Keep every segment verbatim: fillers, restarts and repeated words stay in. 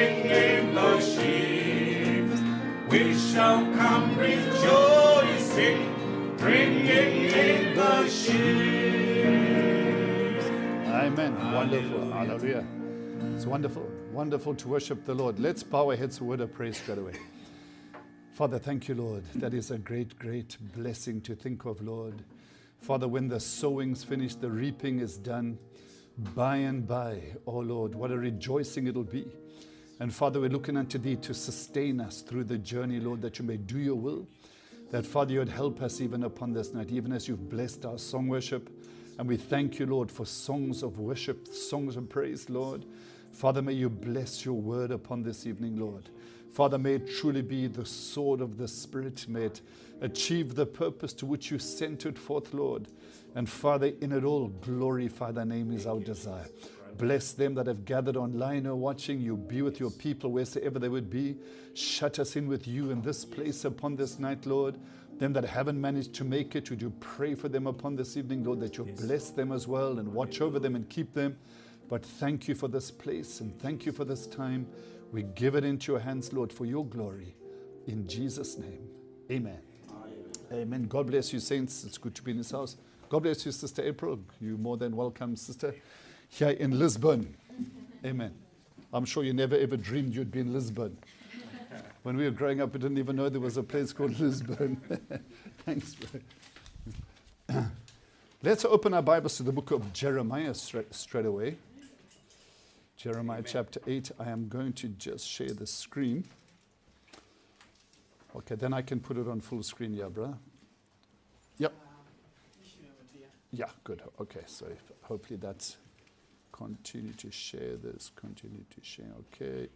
ringing in the ships. We shall come rejoicing, ringing in the ships. Amen. Wonderful. Hallelujah. It's wonderful. Wonderful to worship the Lord. Let's bow our heads for a word of praise straight away. Father, thank you, Lord. That is a great, great blessing to think of, Lord. Father, when the sowing's finished, the reaping is done. By and by, oh Lord, what a rejoicing it'll be. And Father, we're looking unto Thee to sustain us through the journey, Lord, that you may do your will. That, Father, you would help us even upon this night, even as you've blessed our song worship. And we thank you, Lord, for songs of worship, songs of praise, Lord. Father, may you bless your word upon this evening, Lord. Father, may it truly be the sword of the Spirit. May it achieve the purpose to which you sent it forth, Lord. And Father, in it all, glorify thy name is our desire. Bless them that have gathered online or watching. You be with your people wheresoever they would be. Shut us in with you in this place upon this night, Lord. Them that haven't managed to make it, would you pray for them upon this evening, Lord, that you bless them as well and watch over them and keep them. But thank you for this place and thank you for this time. We give it into your hands, Lord, for your glory. In Jesus' name, amen. Amen. Amen. God bless you, saints. It's good to be in this house. God bless you, Sister April. You're more than welcome, sister, here in Lisbon. Amen. I'm sure you never ever dreamed you'd be in Lisbon. When we were growing up, we didn't even know there was a place called Lisbon. Thanks, bro. Let's open our Bibles to the book of Jeremiah straight, straight away. Jeremiah chapter eight. I am going to just share the screen. Okay, then I can put it on full screen, yeah, brother. Yep. Yeah, good. Okay, so if, hopefully that's continue to share this, continue to share. Okay.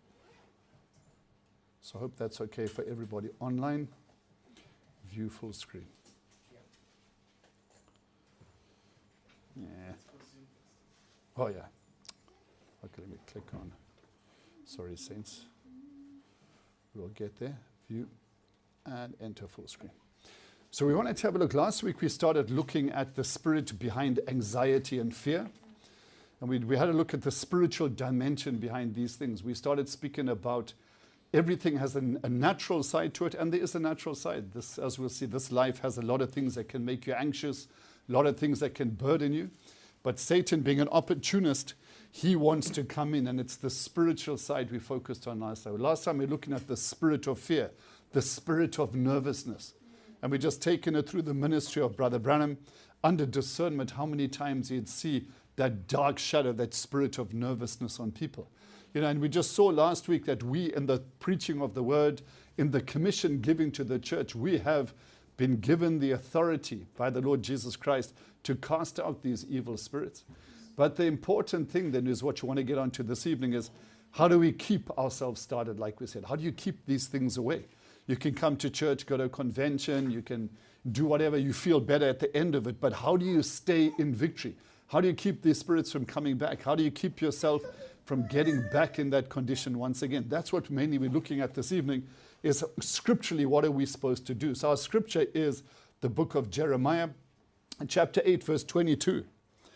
So I hope that's okay for everybody online. View full screen. Yeah. Oh, yeah. Okay, let me click on. Sorry, saints. We'll get there. View and enter full screen. So we wanted to have a look. Last week we started looking at the spirit behind anxiety and fear. And we, we had a look at the spiritual dimension behind these things. We started speaking about everything has a, a natural side to it, and there is a natural side. This, as we'll see, this life has a lot of things that can make you anxious, a lot of things that can burden you. But Satan, being an opportunist, he wants to come in, and it's the spiritual side we focused on last time. Last time we were looking at the spirit of fear, the spirit of nervousness. And we just taken it through the ministry of Brother Branham under discernment, how many times he'd see that dark shadow, that spirit of nervousness on people. You know, and we just saw last week that we, in the preaching of the word, in the commission giving to the church, we have been given the authority by the Lord Jesus Christ to cast out these evil spirits. But the important thing then is what you want to get onto this evening is, how do we keep ourselves started, like we said? How do you keep these things away? You can come to church, go to a convention, you can do whatever, you feel better at the end of it, but how do you stay in victory? How do you keep these spirits from coming back? How do you keep yourself from getting back in that condition once again? That's what mainly we're looking at this evening, is scripturally, what are we supposed to do? So our scripture is the book of Jeremiah, chapter eight, verse twenty-two.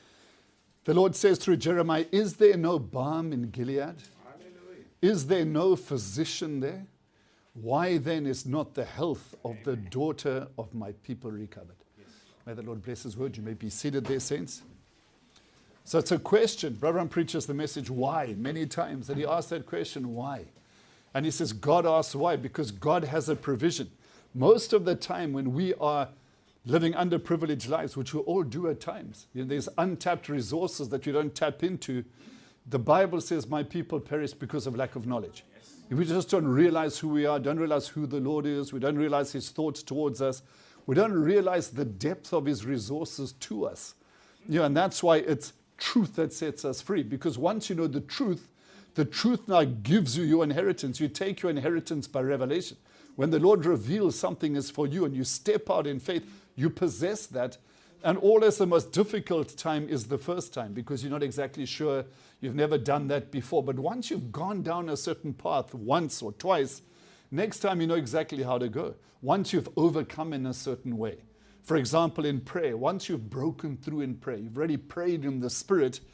The Lord says through Jeremiah, is there no balm in Gilead? Hallelujah. Is there no physician there? Why then is not the health of the daughter of my people recovered? Yes. May the Lord bless his word. You may be seated there, saints. So it's a question. Brother Ram preaches the message, why, many times. And he asks that question, why? And he says, God asks why, because God has a provision. Most of the time when we are living underprivileged lives, which we all do at times, you know, there's untapped resources that you don't tap into. The Bible says, my people perish because of lack of knowledge. Yes. If we just don't realize who we are, don't realize who the Lord is, we don't realize his thoughts towards us, we don't realize the depth of his resources to us. You know, and that's why it's truth that sets us free. Because once you know the truth, the truth now gives you your inheritance. You take your inheritance by revelation. When the Lord reveals something is for you and you step out in faith, you possess that. And always the most difficult time is the first time, because you're not exactly sure, you've never done that before. But once you've gone down a certain path once or twice, next time you know exactly how to go. Once you've overcome in a certain way. For example, in prayer, once you've broken through in prayer, you've already prayed in the Spirit,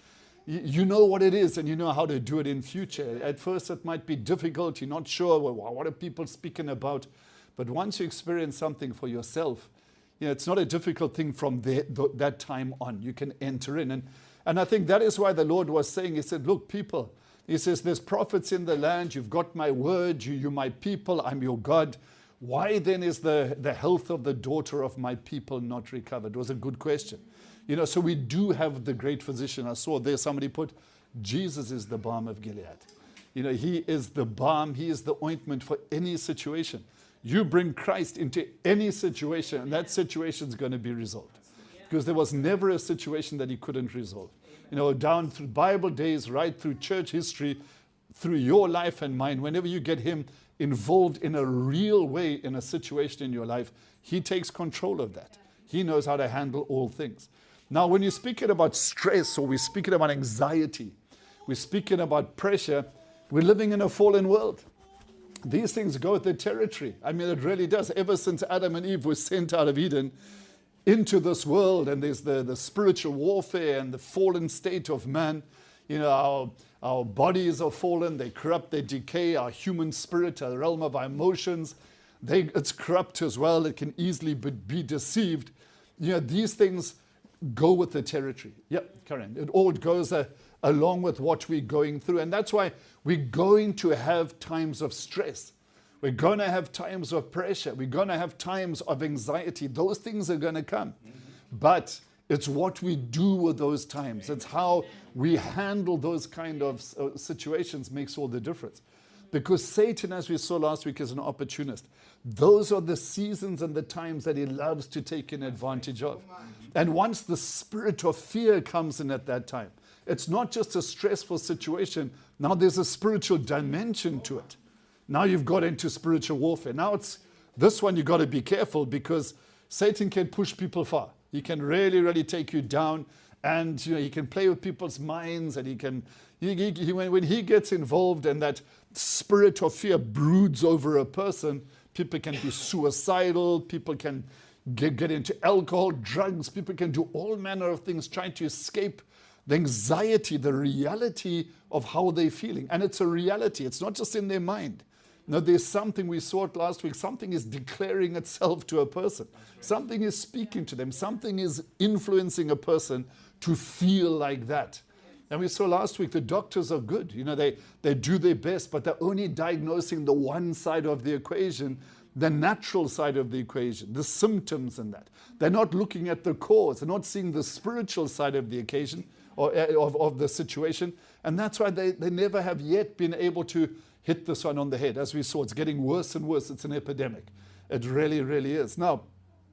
you, you know what it is and you know how to do it in future. At first it might be difficult, you're not sure, well, what are people speaking about? But once you experience something for yourself, you know, it's not a difficult thing from the, the, that time on. You can enter in. And, and I think that is why the Lord was saying, he said, look, people, he says, there's prophets in the land, you've got my word, you, you're my people, I'm your God. Why then is the, the health of the daughter of my people not recovered? It was a good question. You know, so we do have the great physician. I saw there somebody put, Jesus is the balm of Gilead. You know, he is the balm, he is the ointment for any situation. You bring Christ into any situation, and that situation is going to be resolved. Because there was never a situation that he couldn't resolve. You know, down through Bible days, right through church history, through your life and mine, whenever you get him involved in a real way in a situation in your life, he takes control of that. He knows how to handle all things. Now, when you're speaking about stress or we're speaking about anxiety, we're speaking about pressure, we're living in a fallen world. These things go with the territory. I mean, it really does. Ever since Adam and Eve were sent out of Eden into this world, and there's the, the spiritual warfare and the fallen state of man. You know, our, our bodies are fallen, they corrupt, they decay. Our human spirit, our realm of our emotions, they, it's corrupt as well. It can easily be, be deceived. You know, these things go with the territory. Yep, Karen. It all goes uh, along with what we're going through. And that's why we're going to have times of stress. We're going to have times of pressure. We're going to have times of anxiety. Those things are going to come. Mm-hmm. But it's what we do with those times. It's how we handle those kind of uh, situations makes all the difference. Because Satan, as we saw last week, is an opportunist. Those are the seasons and the times that he loves to take an advantage of. And once the spirit of fear comes in at that time, it's not just a stressful situation. Now there's a spiritual dimension to it. Now you've got into spiritual warfare. Now it's this one, you've got to be careful because Satan can push people far. He can really, really take you down, and you know he can play with people's minds, and he can, he, he, he, when, when he gets involved and that spirit of fear broods over a person, people can be suicidal, people can get, get into alcohol, drugs, people can do all manner of things trying to escape the anxiety, the reality of how they're feeling. And it's a reality. It's not just in their mind. No, there's something, we saw it last week, something is declaring itself to a person. Something is speaking to them. Something is influencing a person to feel like that. And we saw last week the doctors are good. You know, they, they do their best, but they're only diagnosing the one side of the equation, the natural side of the equation, the symptoms and that. They're not looking at the cause. They're not seeing the spiritual side of the occasion or uh, of, of the situation. And that's why they, they never have yet been able to hit this one on the head. As we saw, it's getting worse and worse. It's an epidemic. It really, really is. Now,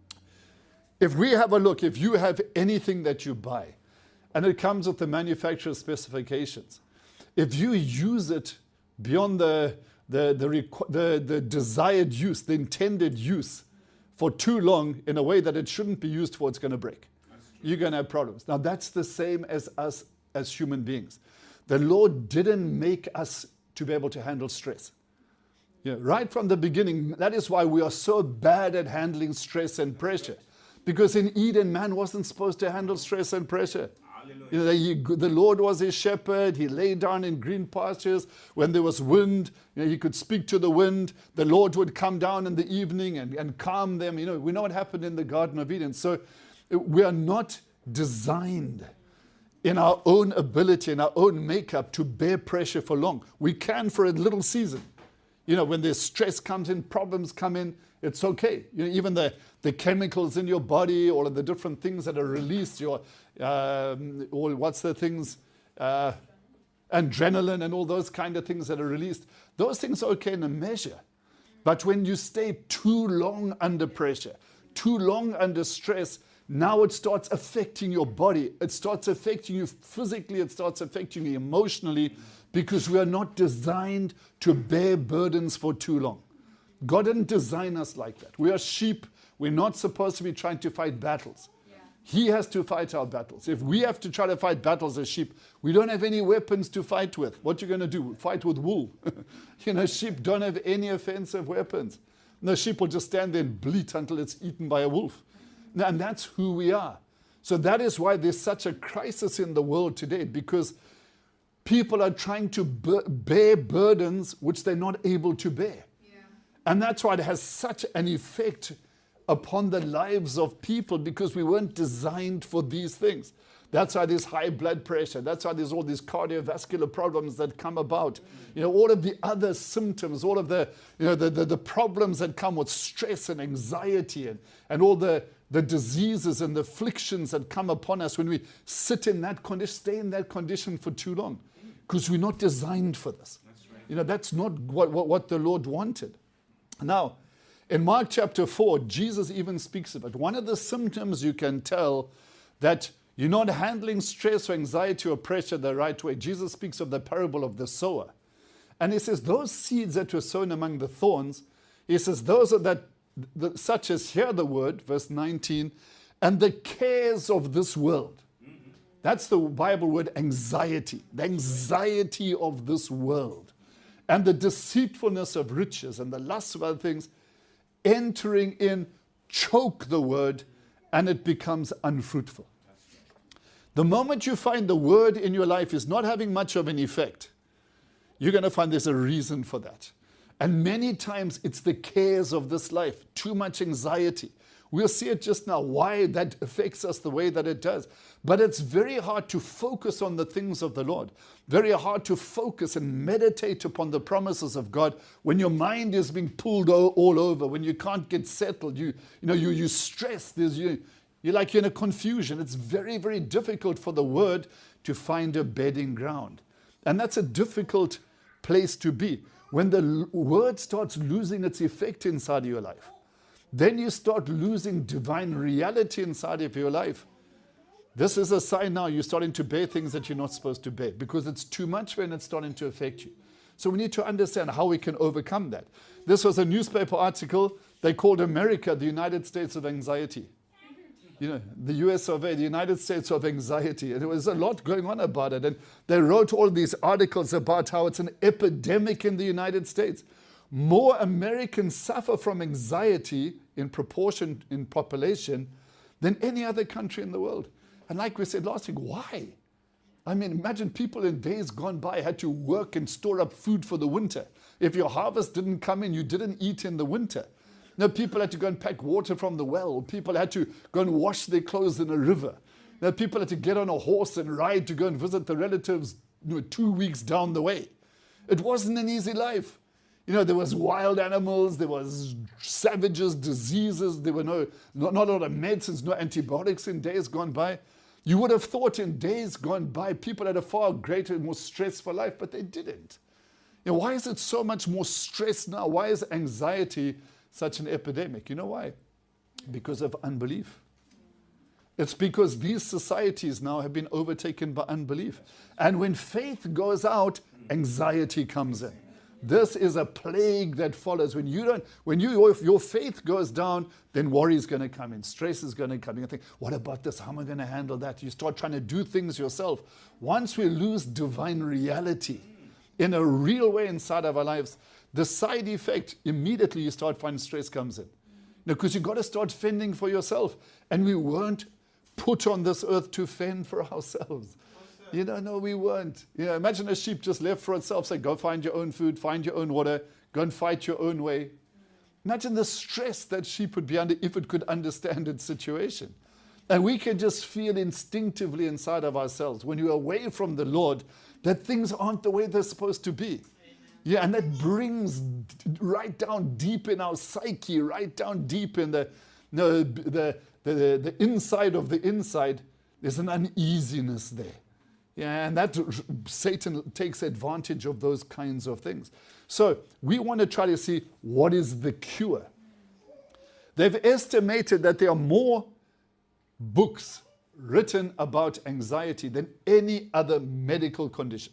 if we have a look, if you have anything that you buy, and it comes with the manufacturer's specifications, if you use it beyond the, the, the, requ- the, the desired use, the intended use, for too long in a way that it shouldn't be used for, it's going to break. You're going to have problems. Now, that's the same as us as human beings. The Lord didn't make us to be able to handle stress. You know, right from the beginning, that is why we are so bad at handling stress and pressure. Because in Eden, man wasn't supposed to handle stress and pressure. You know, he, the Lord was his shepherd. He lay down in green pastures. When there was wind, you know, he could speak to the wind. The Lord would come down in the evening and, and calm them. You know, we know what happened in the Garden of Eden. So we are not designed in our own ability, in our own makeup, to bear pressure for long. We can for a little season. You know, when there's stress comes in, problems come in, it's okay. You know, even the, the chemicals in your body, all of the different things that are released, your, um, all, what's the things, uh, adrenaline and all those kind of things that are released, those things are okay in a measure. But when you stay too long under pressure, too long under stress, now it starts affecting your body. It starts affecting you physically. It starts affecting you emotionally, because we are not designed to bear burdens for too long. God didn't design us like that. We are sheep. We're not supposed to be trying to fight battles. Yeah. He has to fight our battles. If we have to try to fight battles as sheep, we don't have any weapons to fight with. What are you going to do? Fight with wool. You know, sheep don't have any offensive weapons. No, sheep will just stand there and bleat until it's eaten by a wolf. And that's who we are. So that is why there's such a crisis in the world today, because people are trying to bear burdens which they're not able to bear. Yeah. And that's why it has such an effect upon the lives of people, because we weren't designed for these things. That's why there's high blood pressure. That's why there's all these cardiovascular problems that come about. You know, all of the other symptoms, all of the, you know, the, the, the problems that come with stress and anxiety, and, and all the, the diseases and the afflictions that come upon us when we sit in that condition, stay in that condition for too long. Because we're not designed for this. That's right. You know, that's not what, what, what the Lord wanted. Now, in Mark chapter four, Jesus even speaks about one of the symptoms you can tell that you're not handling stress or anxiety or pressure the right way. Jesus speaks of the parable of the sower. And he says, those seeds that were sown among the thorns, he says, those are that, the, such as hear the word, verse nineteen, and the cares of this world. Mm-hmm. That's the Bible word anxiety, the anxiety of this world. And the deceitfulness of riches and the lust of other things entering in, choke the word, and it becomes unfruitful. The moment you find the word in your life is not having much of an effect, you're going to find there's a reason for that. And many times it's the cares of this life, too much anxiety. We'll see it just now, why that affects us the way that it does. But it's very hard to focus on the things of the Lord. Very hard to focus and meditate upon the promises of God when your mind is being pulled all over, when you can't get settled, you, you know, you, you stress, there's you. You're like you're in a confusion. It's very, very difficult for the word to find a bedding ground. And that's a difficult place to be. When the word starts losing its effect inside of your life, then you start losing divine reality inside of your life. This is a sign now you're starting to bear things that you're not supposed to bear, because it's too much when it's starting to affect you. So we need to understand how we can overcome that. This was a newspaper article. They called America the United States of anxiety. You know, the U S of A, the United States of anxiety. And there was a lot going on about it. And they wrote all these articles about how it's an epidemic in the United States. More Americans suffer from anxiety in proportion in population than any other country in the world. And like we said last week, why? I mean, imagine people in days gone by had to work and store up food for the winter. If your harvest didn't come in, you didn't eat in the winter. Now, people had to go and pack water from the well. People had to go and wash their clothes in a river. Now, people had to get on a horse and ride to go and visit the relatives, you know, two weeks down the way. It wasn't an easy life. You know, there was wild animals, there was savages, diseases, there were no, not, not a lot of medicines, no antibiotics in days gone by. You would have thought in days gone by, people had a far greater, more stressful life, but they didn't. You know, why is it so much more stress now? Why is anxiety such an epidemic? You know why? Because of unbelief. It's because these societies now have been overtaken by unbelief. And when faith goes out, anxiety comes in. This is a plague that follows. When you don't, when you if your faith goes down, then worry is going to come in, stress is going to come in. You think, what about this? How am I going to handle that? You start trying to do things yourself. Once we lose divine reality in a real way inside of our lives, the side effect, immediately you start finding stress comes in. Because you've got to start fending for yourself. And we weren't put on this earth to fend for ourselves. You know, no, we weren't. You know, imagine a sheep just left for itself, say, go find your own food, find your own water, go and fight your own way. Imagine the stress that sheep would be under if it could understand its situation. And we can just feel instinctively inside of ourselves, when you're away from the Lord, that things aren't the way they're supposed to be. Yeah, and that brings right down deep in our psyche, right down deep in the, no, the, the, the, the inside of the inside, there's an uneasiness there. Yeah, and that Satan takes advantage of those kinds of things. So we want to try to see what is the cure. They've estimated that there are more books written about anxiety than any other medical condition.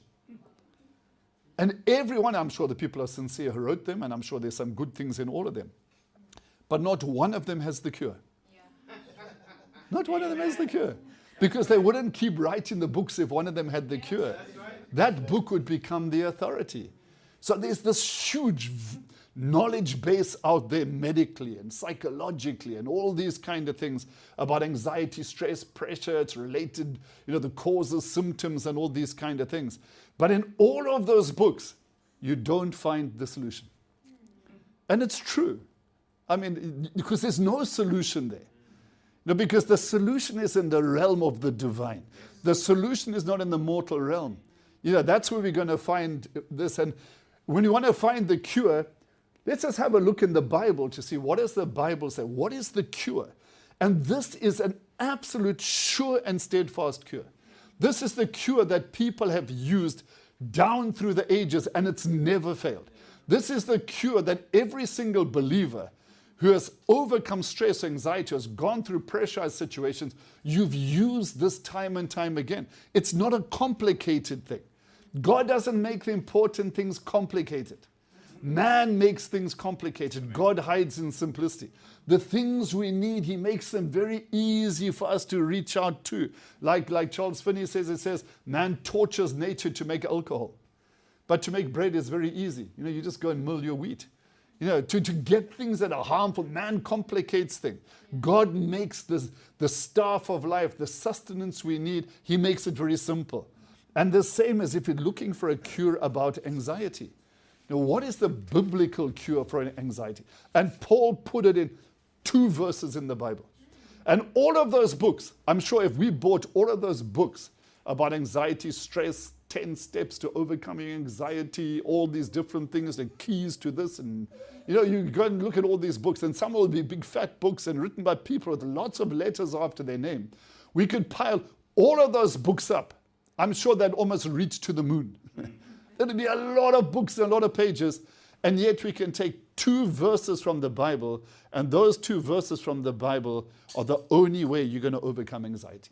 And everyone, I'm sure the people are sincere who wrote them, and I'm sure there's some good things in all of them. But not one of them has the cure. Yeah. Not one of them has the cure. Because they wouldn't keep writing the books if one of them had the cure. That book would become the authority. So there's this huge knowledge base out there medically and psychologically and all these kind of things about anxiety, stress, pressure. It's related, you know, the causes, symptoms, and all these kind of things. But in all of those books, you don't find the solution. And it's true. I mean, because there's no solution there. No, because the solution is in the realm of the divine. The solution is not in the mortal realm. You know, that's where we're going to find this. And when you want to find the cure, let's just have a look in the Bible to see what does the Bible say. What is the cure? And this is an absolute sure and steadfast cure. This is the cure that people have used down through the ages, and it's never failed. This is the cure that every single believer who has overcome stress, anxiety, has gone through pressurized situations, you've used this time and time again. It's not a complicated thing. God doesn't make the important things complicated. Man makes things complicated. God hides in simplicity. The things we need, he makes them very easy for us to reach out to. Like, like Charles Finney says, it says, man tortures nature to make alcohol. But to make bread is very easy. You know, you just go and mill your wheat. You know, to, to get things that are harmful, man complicates things. God makes this, the staff of life, the sustenance we need, he makes it very simple. And the same as if you're looking for a cure about anxiety. Now, what is the biblical cure for anxiety? And Paul put it in two verses in the Bible. And all of those books, I'm sure if we bought all of those books about anxiety, stress, ten steps to overcoming anxiety, all these different things, the keys to this, and you know, you go and look at all these books, and some will be big fat books and written by people with lots of letters after their name. We could pile all of those books up. I'm sure that almost reach to the moon. There'd be a lot of books and a lot of pages, and yet we can take two verses from the Bible, and those two verses from the Bible are the only way you're going to overcome anxiety.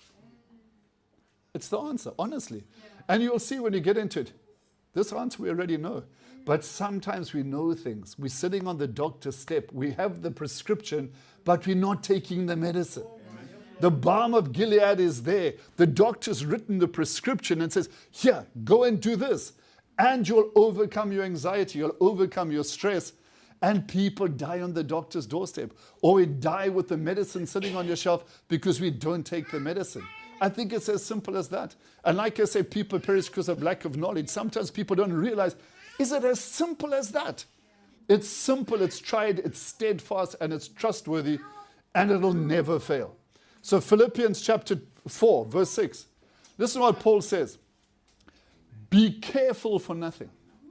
It's the answer, honestly. And you'll see when you get into it, this answer we already know. But sometimes we know things. We're sitting on the doctor's step. We have the prescription, but we're not taking the medicine. The balm of Gilead is there. The doctor's written the prescription and says, here, go and do this. And you'll overcome your anxiety. You'll overcome your stress. And people die on the doctor's doorstep. Or we die with the medicine sitting on your shelf because we don't take the medicine. I think it's as simple as that. And like I say, people perish because of lack of knowledge. Sometimes people don't realize, is it as simple as that? It's simple, it's tried, it's steadfast, and it's trustworthy, and it'll never fail. So Philippians chapter four, verse six. Listen to what Paul says. Be careful for nothing.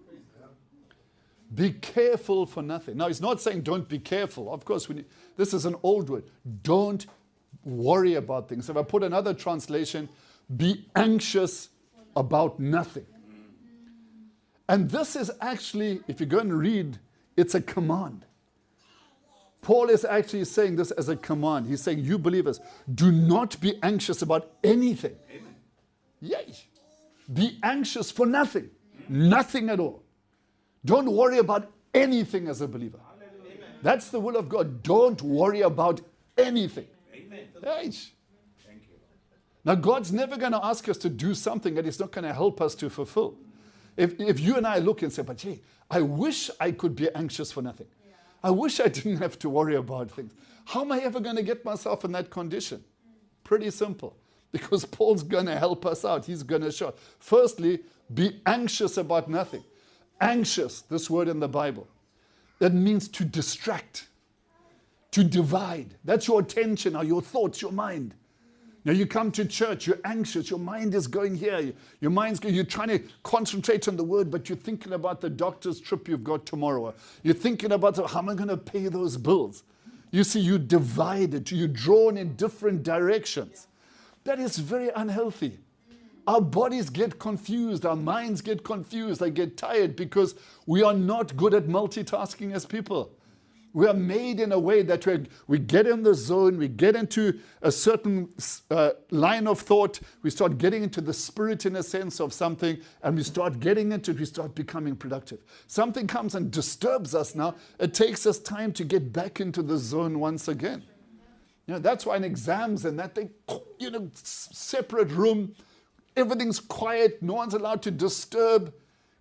Be careful for nothing. Now, he's not saying don't be careful. Of course, we need, this is an old word. Don't worry about things. If I put another translation, be anxious about nothing. And this is actually, if you go and read, it's a command. Paul is actually saying this as a command. He's saying, you believers, do not be anxious about anything. Amen. Yay. Be anxious for nothing. Amen. Nothing at all. Don't worry about anything as a believer. Amen. That's the will of God. Don't worry about anything. Amen. Hey. Thank you. Now, God's never going to ask us to do something that he's not going to help us to fulfill. If, if you and I look and say, but hey, I wish I could be anxious for nothing. Yeah. I wish I didn't have to worry about things. How am I ever going to get myself in that condition? Pretty simple. Because Paul's going to help us out. He's going to show. Firstly, be anxious about nothing. Anxious, this word in the Bible, that means to distract, to divide. That's your attention, or your thoughts, your mind. Now you come to church, you're anxious, your mind is going here, your mind's going, you're trying to concentrate on the word, but you're thinking about the doctor's trip you've got tomorrow. You're thinking about how am I going to pay those bills? You see, you're divided, you're drawn in different directions. That is very unhealthy. Our bodies get confused, our minds get confused, they get tired because we are not good at multitasking as people. We are made in a way that we we get in the zone, we get into a certain uh, line of thought, we start getting into the spirit in a sense of something, and we start getting into it, we start becoming productive. Something comes and disturbs us now, it takes us time to get back into the zone once again. You know, that's why in exams and that, they, you know, separate room, everything's quiet, no one's allowed to disturb.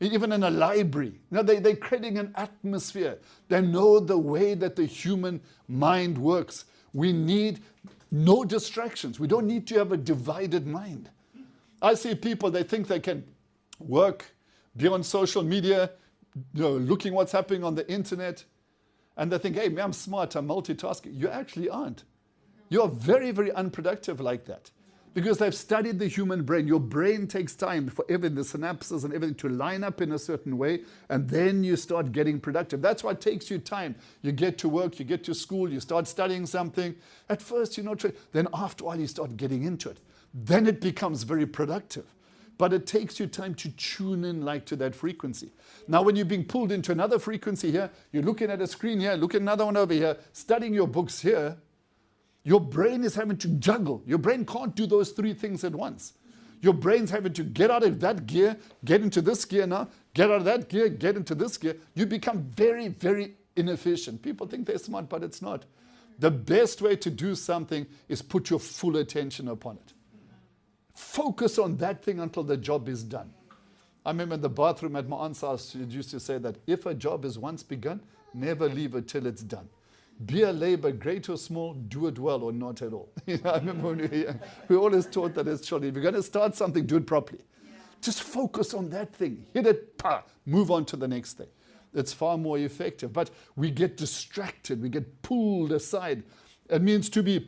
even in a library. You know, they, they're creating an atmosphere. They know the way that the human mind works. We need no distractions. We don't need to have a divided mind. I see people, they think they can work, be on social media, you know, looking what's happening on the internet, and they think, hey, man, I'm smart, I'm multitasking. You actually aren't. You're very, very unproductive like that. Because they've studied the human brain. Your brain takes time for everything, the synapses and everything to line up in a certain way, and then you start getting productive. That's why it takes you time. You get to work, you get to school, you start studying something. At first, you're not sure. Then after a while, you start getting into it. Then it becomes very productive. But it takes you time to tune in like to that frequency. Now, when you're being pulled into another frequency here, you're looking at a screen here, look at another one over here, studying your books here, your brain is having to juggle. Your brain can't do those three things at once. Your brain's having to get out of that gear, get into this gear now, get out of that gear, get into this gear. You become very, very inefficient. People think they're smart, but it's not. The best way to do something is put your full attention upon it. Focus on that thing until the job is done. I remember in the bathroom at my aunt's house, she used to say that if a job is once begun, never leave it till it's done. Be a labor, great or small, do it well or not at all. You know, I remember when we were young, we always taught that as children. If you're going to start something, do it properly. Yeah. Just focus on that thing. Hit it, pa, move on to the next thing. It's far more effective. But we get distracted. We get pulled aside. It means to be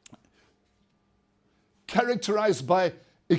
characterized by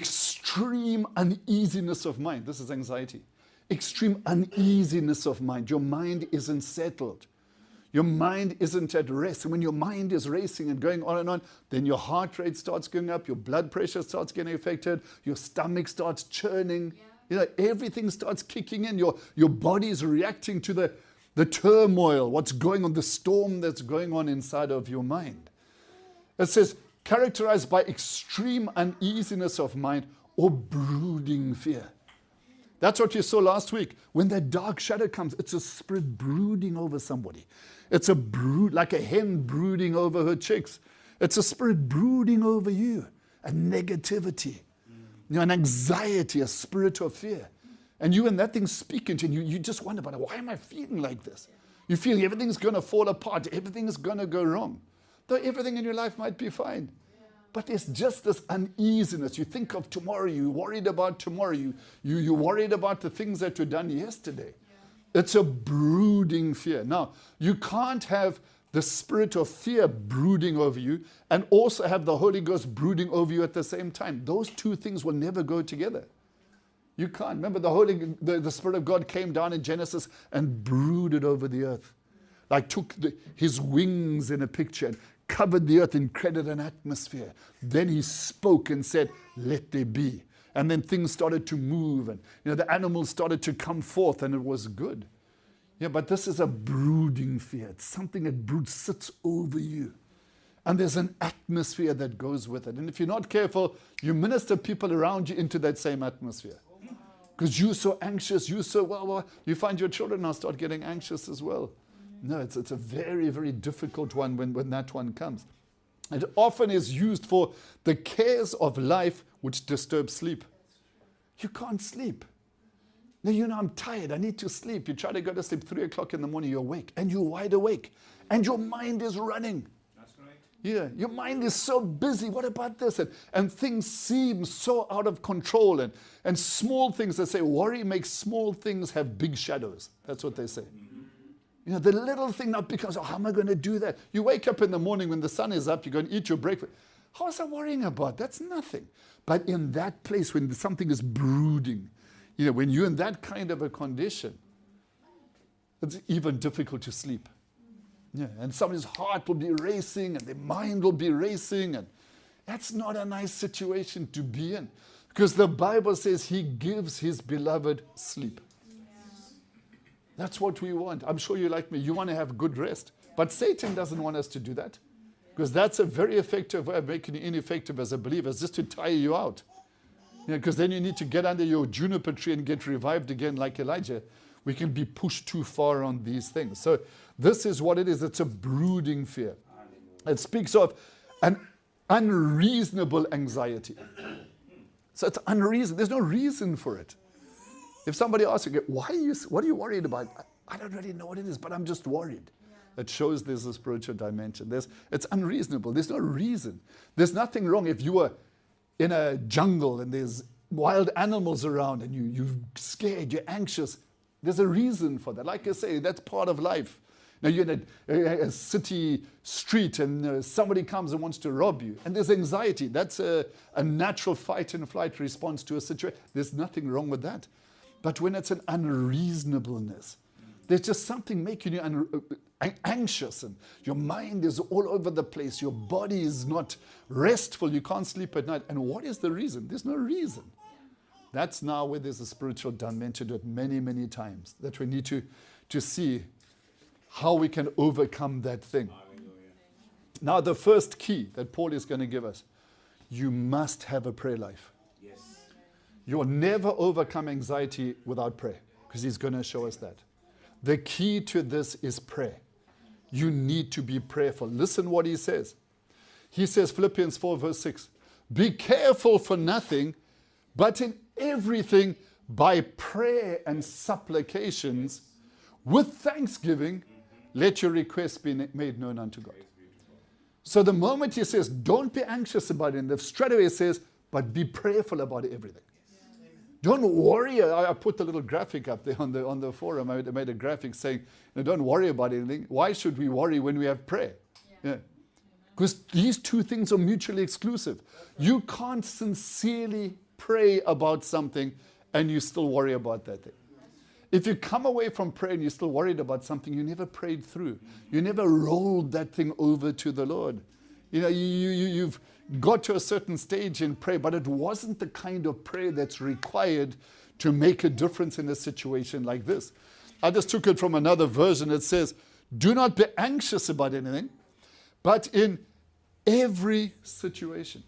extreme uneasiness of mind. This is anxiety. Extreme uneasiness of mind. Your mind isn't settled. Your mind isn't at rest. And when your mind is racing and going on and on, then your heart rate starts going up, your blood pressure starts getting affected, your stomach starts churning. Yeah. You know, everything starts kicking in. Your, your body is reacting to the, the turmoil, what's going on, the storm that's going on inside of your mind. It says, characterized by extreme uneasiness of mind or brooding fear. That's what you saw last week. When that dark shadow comes, it's a spirit brooding over somebody. It's a brood, like a hen brooding over her chicks. It's a spirit brooding over you. A negativity, you know, an anxiety, a spirit of fear. And you and that thing speaking to you, you just wonder about it. Why am I feeling like this? You feel everything's going to fall apart. Everything is going to go wrong. Though everything in your life might be fine. But it's just this uneasiness. You think of tomorrow. You're worried about tomorrow. You, you, you're worried about the things that were done yesterday. Yeah. It's a brooding fear. Now, you can't have the spirit of fear brooding over you and also have the Holy Ghost brooding over you at the same time. Those two things will never go together. You can't. Remember, the Holy, the, the Spirit of God came down in Genesis and brooded over the earth. Like took the, his wings in a picture and covered the earth and created an atmosphere. Then he spoke and said, let there be. And then things started to move and you know the animals started to come forth and it was good. Yeah, but this is a brooding fear. It's something that broods, sits over you. And there's an atmosphere that goes with it. And if you're not careful, you minister people around you into that same atmosphere. Because you're so anxious, you're so, well, well, you find your children now start getting anxious as well. No, it's, it's a very, very difficult one when, when that one comes. It often is used for the cares of life which disturb sleep. You can't sleep. Now, you know, I'm tired. I need to sleep. You try to go to sleep three o'clock in the morning, you're awake. And you're wide awake. And your mind is running. That's right. Yeah, your mind is so busy. What about this? And, and things seem so out of control. And, and small things, they say, worry makes small things have big shadows. That's what they say. You know, the little thing now becomes, oh, how am I going to do that? You wake up in the morning when the sun is up, you go and eat your breakfast. How is that worrying about? That's nothing. But in that place, when something is brooding, you know, when you're in that kind of a condition, it's even difficult to sleep. Yeah, and somebody's heart will be racing and their mind will be racing. And that's not a nice situation to be in. Because the Bible says he gives his beloved sleep. That's what we want. I'm sure you're like me. You want to have good rest. But Satan doesn't want us to do that. Because that's a very effective way of making you ineffective as a believer. It's just to tire you out. You know, because then you need to get under your juniper tree and get revived again like Elijah. We can be pushed too far on these things. So this is what it is. It's a brooding fear. It speaks of an unreasonable anxiety. So it's unreasonable. There's no reason for it. If somebody asks you, why are you, what are you worried about? I, I don't really know what it is, but I'm just worried. Yeah. It shows there's a spiritual dimension. There's, it's unreasonable. There's no reason. There's nothing wrong if you were in a jungle and there's wild animals around and you, you're scared, you're anxious. There's a reason for that. Like I say, that's part of life. Now you're in a, a, a city street and uh, somebody comes and wants to rob you. And there's anxiety. That's a, a natural fight and flight response to a situation. There's nothing wrong with that. But when it's an unreasonableness, there's just something making you un- uh, anxious and your mind is all over the place. Your body is not restful. You can't sleep at night. And what is the reason? There's no reason. That's now where there's a spiritual dimension to it many, many times that we need to, to see how we can overcome that thing. Hallelujah. Now, the first key that Paul is going to give us, you must have a prayer life. Yes. You'll never overcome anxiety without prayer, because he's going to show us that. The key to this is prayer. You need to be prayerful. Listen what he says. He says, Philippians four verse six, be careful for nothing, but in everything by prayer and supplications with thanksgiving, let your requests be made known unto God. So the moment he says, don't be anxious about it, and the straight away says, but be prayerful about everything. Yeah. Don't worry. I, I put the little graphic up there on the on the forum. I made a graphic saying, no, don't worry about anything. Why should we worry when we have prayer? Yeah. Because yeah. these two things are mutually exclusive. You can't sincerely pray about something and you still worry about that thing. If you come away from prayer and you're still worried about something, you never prayed through. You never rolled that thing over to the Lord. You know, you, you, you've got to a certain stage in prayer, but it wasn't the kind of prayer that's required to make a difference in a situation like this. I just took it from another version. It says, do not be anxious about anything, but in every situation,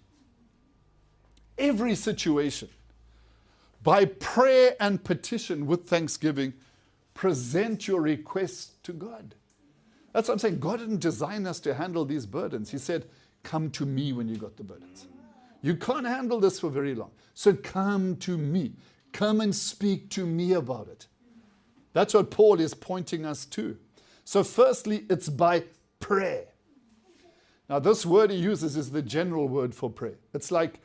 every situation, by prayer and petition with thanksgiving, present your requests to God. That's what I'm saying. God didn't design us to handle these burdens. He said, come to me when you got the burdens. You can't handle this for very long. So come to me. Come and speak to me about it. That's what Paul is pointing us to. So firstly, it's by prayer. Now this word he uses is the general word for prayer. It's like,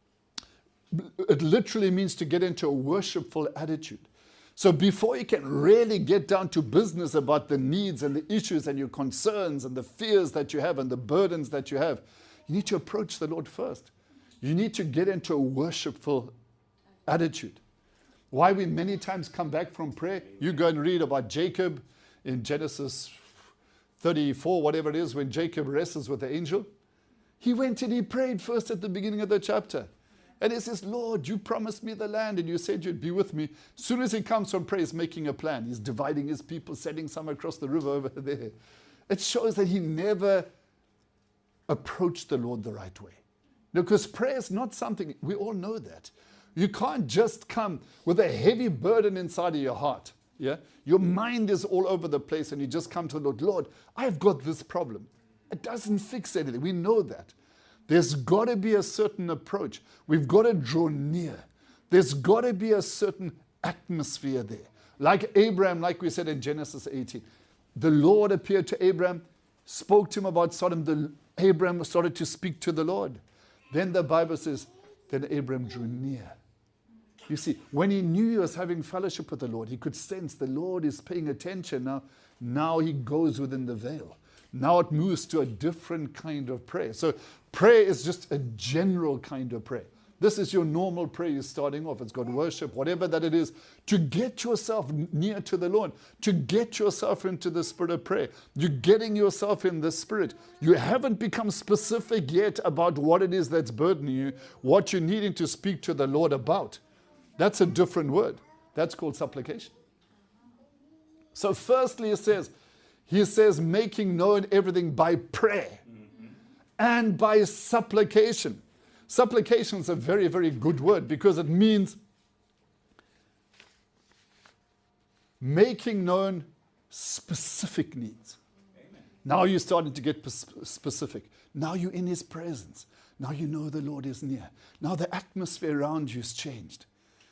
it literally means to get into a worshipful attitude. So before you can really get down to business about the needs and the issues and your concerns and the fears that you have and the burdens that you have, you need to approach the Lord first. You need to get into a worshipful attitude. Why we many times come back from prayer, you go and read about Jacob in Genesis thirty-four, whatever it is, when Jacob wrestles with the angel. He went and he prayed first at the beginning of the chapter. And he says, Lord, you promised me the land and you said you'd be with me. As soon as he comes from prayer, he's making a plan. He's dividing his people, sending some across the river over there. It shows that he never approached the Lord the right way. Because prayer is not something, we all know that. You can't just come with a heavy burden inside of your heart. Yeah, your mind is all over the place and you just come to the Lord. Lord, I've got this problem. It doesn't fix anything. We know that. There's got to be a certain approach. We've got to draw near. There's got to be a certain atmosphere there. Like Abraham, like we said in Genesis eighteen. The Lord appeared to Abraham, spoke to him about Sodom. The, Abraham started to speak to the Lord. Then the Bible says, then Abraham drew near. You see, when he knew he was having fellowship with the Lord, he could sense the Lord is paying attention. Now, now he goes within the veil. Now it moves to a different kind of prayer. So prayer is just a general kind of prayer. This is your normal prayer you're starting off. It's got worship, whatever that it is, to get yourself near to the Lord, to get yourself into the spirit of prayer. You're getting yourself in the spirit. You haven't become specific yet about what it is that's burdening you, what you're needing to speak to the Lord about. That's a different word. That's called supplication. So firstly, it says, He says, making known everything by prayer mm-hmm. and by supplication. Supplication is a very, very good word because it means making known specific needs. Amen. Now you're starting to get specific. Now you're in His presence. Now you know the Lord is near. Now the atmosphere around you has changed.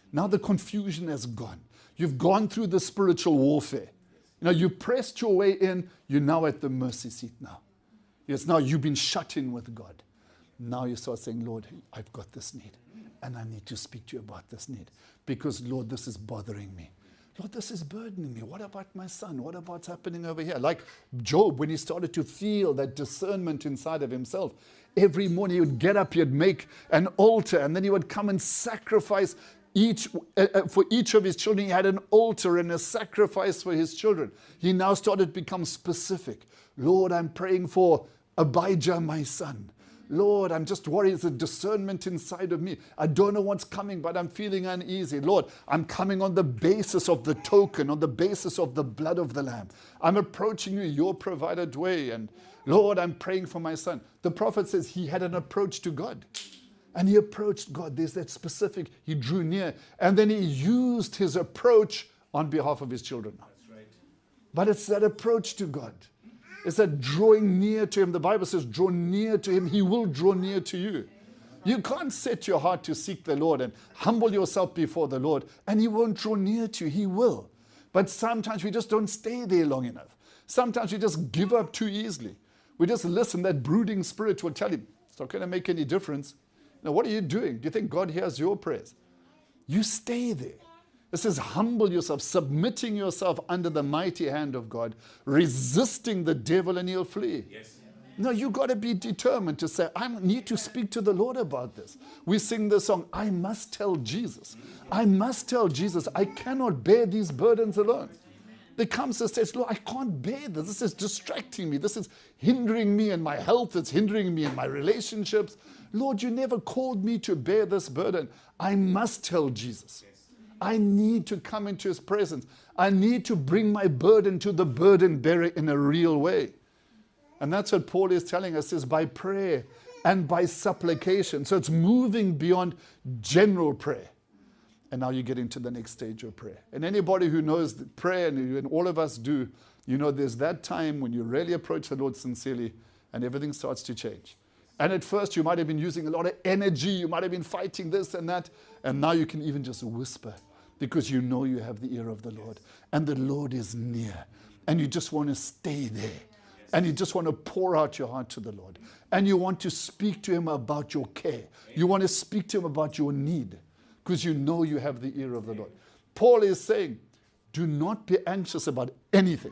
Now the confusion has gone. You've gone through the spiritual warfare. You know, you pressed your way in. You're now at the mercy seat now. Yes, now you've been shut in with God. Now you start saying, Lord, I've got this need. And I need to speak to you about this need. Because, Lord, this is bothering me. Lord, this is burdening me. What about my son? What about what's happening over here? Like Job, when he started to feel that discernment inside of himself, every morning he would get up, he'd make an altar, and then he would come and sacrifice each uh, uh, for each of his children. He had an altar and a sacrifice for his children. He now started to become specific. Lord, I'm praying for Abijah, my son. Lord, I'm just worried. There's a discernment inside of me. I don't know what's coming, but I'm feeling uneasy. Lord, I'm coming on the basis of the token, on the basis of the blood of the Lamb. I'm approaching you your provided way. And Lord, I'm praying for my son. The prophet says he had an approach to God. And he approached God. There's that specific, he drew near. And then he used his approach on behalf of his children. That's right. But it's that approach to God. It's that drawing near to him. The Bible says, draw near to him. He will draw near to you. You can't set your heart to seek the Lord and humble yourself before the Lord, and he won't draw near to you. He will. But sometimes we just don't stay there long enough. Sometimes we just give up too easily. We just listen. That brooding spirit will tell you, it's not going to make any difference. Now, what are you doing? Do you think God hears your prayers? You stay there. This is humble yourself, submitting yourself under the mighty hand of God, resisting the devil and he'll flee. Yes. No, you got to be determined to say, I need to speak to the Lord about this. We sing the song, I must tell Jesus. I must tell Jesus, I cannot bear these burdens alone. There comes a stage, Lord, I can't bear this. This is distracting me. This is hindering me in my health. It's hindering me in my relationships. Lord, you never called me to bear this burden. I must tell Jesus. I need to come into his presence. I need to bring my burden to the burden bearer in a real way. And that's what Paul is telling us, is by prayer and by supplication. So it's moving beyond general prayer. And now you get into the next stage of prayer. And anybody who knows the prayer, and all of us do, you know there's that time when you really approach the Lord sincerely and everything starts to change. And at first you might have been using a lot of energy. You might have been fighting this and that. And now you can even just whisper, because you know you have the ear of the Lord. And the Lord is near. And you just want to stay there. And you just want to pour out your heart to the Lord. And you want to speak to him about your care. You want to speak to him about your need. Because you know you have the ear of the Lord. Paul is saying, do not be anxious about anything.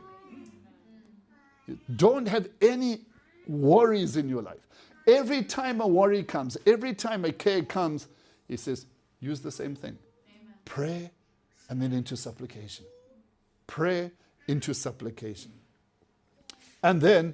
Don't have any worries in your life. Every time a worry comes, every time a care comes, he says, use the same thing. Amen. Pray and then into supplication. Pray into supplication. And then,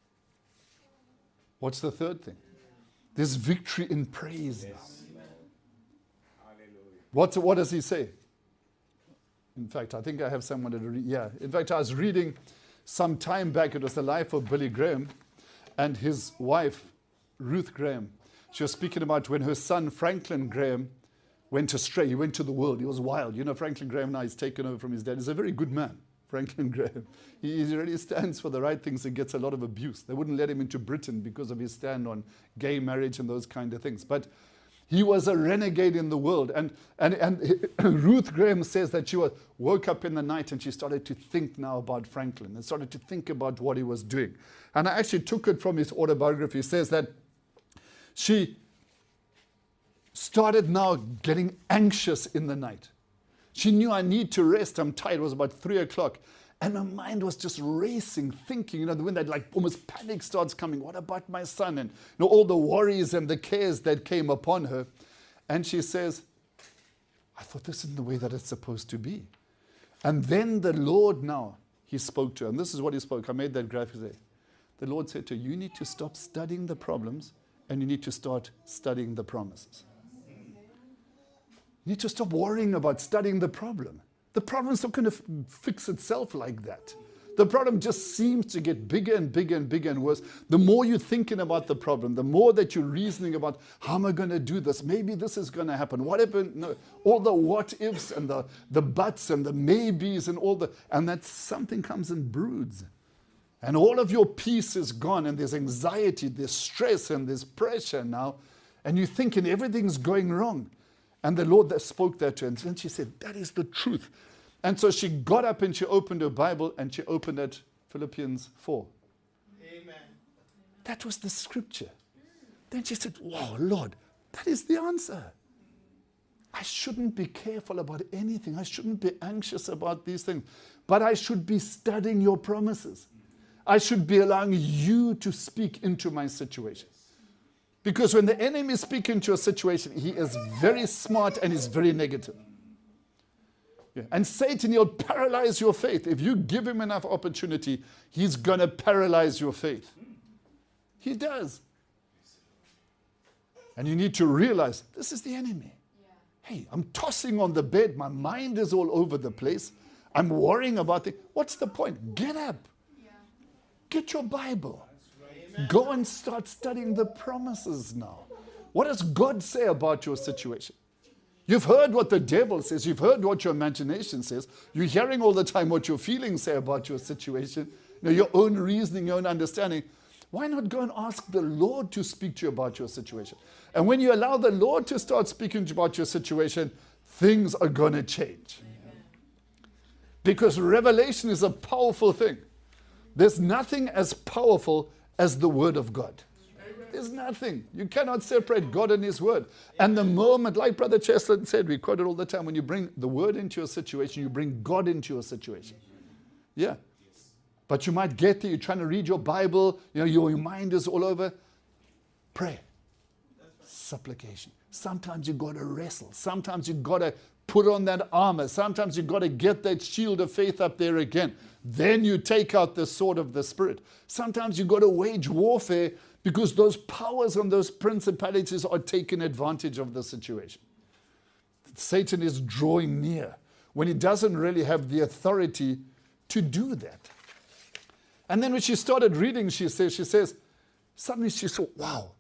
what's the third thing? There's victory in praise now. Yes. What's, what does he say? In fact, I think I have someone to read. Yeah. In fact, I was reading some time back, it was the life of Billy Graham and his wife, Ruth Graham. She was speaking about when her son, Franklin Graham, went astray. He went to the world. He was wild. You know, Franklin Graham now is taken over from his dad. He's a very good man, Franklin Graham. He, he really stands for the right things and gets a lot of abuse. They wouldn't let him into Britain because of his stand on gay marriage and those kind of things. But he was a renegade in the world. And, and, and Ruth Graham says that she was, woke up in the night and she started to think now about Franklin and started to think about what he was doing. And I actually took it from his autobiography. He says that she started now getting anxious in the night. She knew, I need to rest. I'm tired. It was about three o'clock. And her mind was just racing, thinking, you know, when that like almost panic starts coming, what about my son? And you know, all the worries and the cares that came upon her. And she says, I thought this isn't the way that it's supposed to be. And then the Lord now, he spoke to her. And this is what he spoke. I made that graphic there. The Lord said to her, you need to stop studying the problems and you need to start studying the promises. You need to stop worrying about studying the problem. The problem's not going to f- fix itself like that. The problem just seems to get bigger and bigger and bigger and worse. The more you're thinking about the problem, the more that you're reasoning about, how am I going to do this? Maybe this is going to happen. What happened? No, all the what ifs and the, the buts and the maybes and all the, and that something comes and broods. And all of your peace is gone and there's anxiety, there's stress and there's pressure now. And you're thinking everything's going wrong. And the Lord that spoke that to her. And then she said, that is the truth. And so she got up and she opened her Bible and she opened at Philippians four. Amen. That was the scripture. Then she said, wow, Lord, that is the answer. I shouldn't be careful about anything. I shouldn't be anxious about these things. But I should be studying your promises. I should be allowing you to speak into my situation. Because when the enemy speaks into a situation, he is very smart and is very negative. Yeah. And Satan, he'll paralyze your faith. If you give him enough opportunity, he's going to paralyze your faith. He does. And you need to realize, this is the enemy. Yeah. Hey, I'm tossing on the bed. My mind is all over the place. I'm worrying about it. What's the point? Get up. Yeah. Get your Bible. Right. Go and start studying the promises now. What does God say about your situation? You've heard what the devil says. You've heard what your imagination says. You're hearing all the time what your feelings say about your situation. You know, your own reasoning, your own understanding. Why not go and ask the Lord to speak to you about your situation? And when you allow the Lord to start speaking to you about your situation, things are going to change. Amen. Because revelation is a powerful thing. There's nothing as powerful as the Word of God. There's nothing. You cannot separate God and His Word. And the moment, like Brother Cheslin said, we quote it all the time, when you bring the Word into your situation, you bring God into your situation. Yeah. But you might get there, you're trying to read your Bible, you know, your, your mind is all over. Pray. Supplication. Sometimes you've got to wrestle. Sometimes you've got to put on that armor. Sometimes you've got to get that shield of faith up there again. Then you take out the sword of the Spirit. Sometimes you've got to wage warfare because those powers and those principalities are taking advantage of the situation. Satan is drawing near when he doesn't really have the authority to do that. And then when she started reading, she says, she says, suddenly she saw, wow,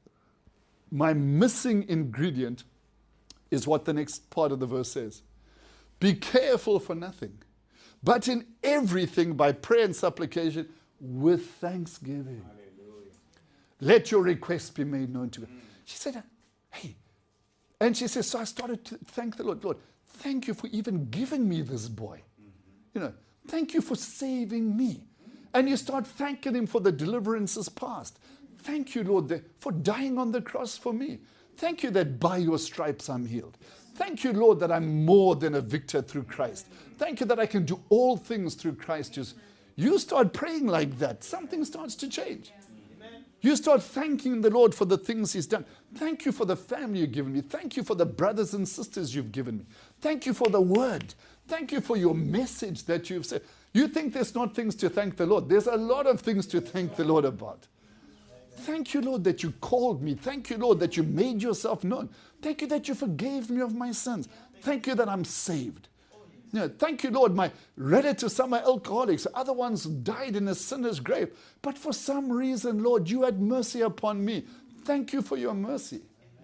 my missing ingredient is what the next part of the verse says. Be careful for nothing, but in everything by prayer and supplication with thanksgiving. Hallelujah. Let your requests be made known to me. Mm. She said, hey, and she says, so I started to thank the Lord. Lord, thank you for even giving me this boy. Mm-hmm. You know, thank you for saving me. And you start thanking Him for the deliverances past. Thank you, Lord, for dying on the cross for me. Thank you that by your stripes I'm healed. Thank you, Lord, that I'm more than a victor through Christ. Thank you that I can do all things through Christ. You start praying like that, something starts to change. You start thanking the Lord for the things He's done. Thank you for the family you've given me. Thank you for the brothers and sisters you've given me. Thank you for the word. Thank you for your message that you've said. You think there's not things to thank the Lord. There's a lot of things to thank the Lord about. Thank you, Lord, that you called me. Thank you, Lord, that you made yourself known. Thank you that you forgave me of my sins. Thank you that I'm saved. You know, thank you, Lord, my relatives, some are alcoholics. Other ones died in a sinner's grave. But for some reason, Lord, you had mercy upon me. Thank you for your mercy.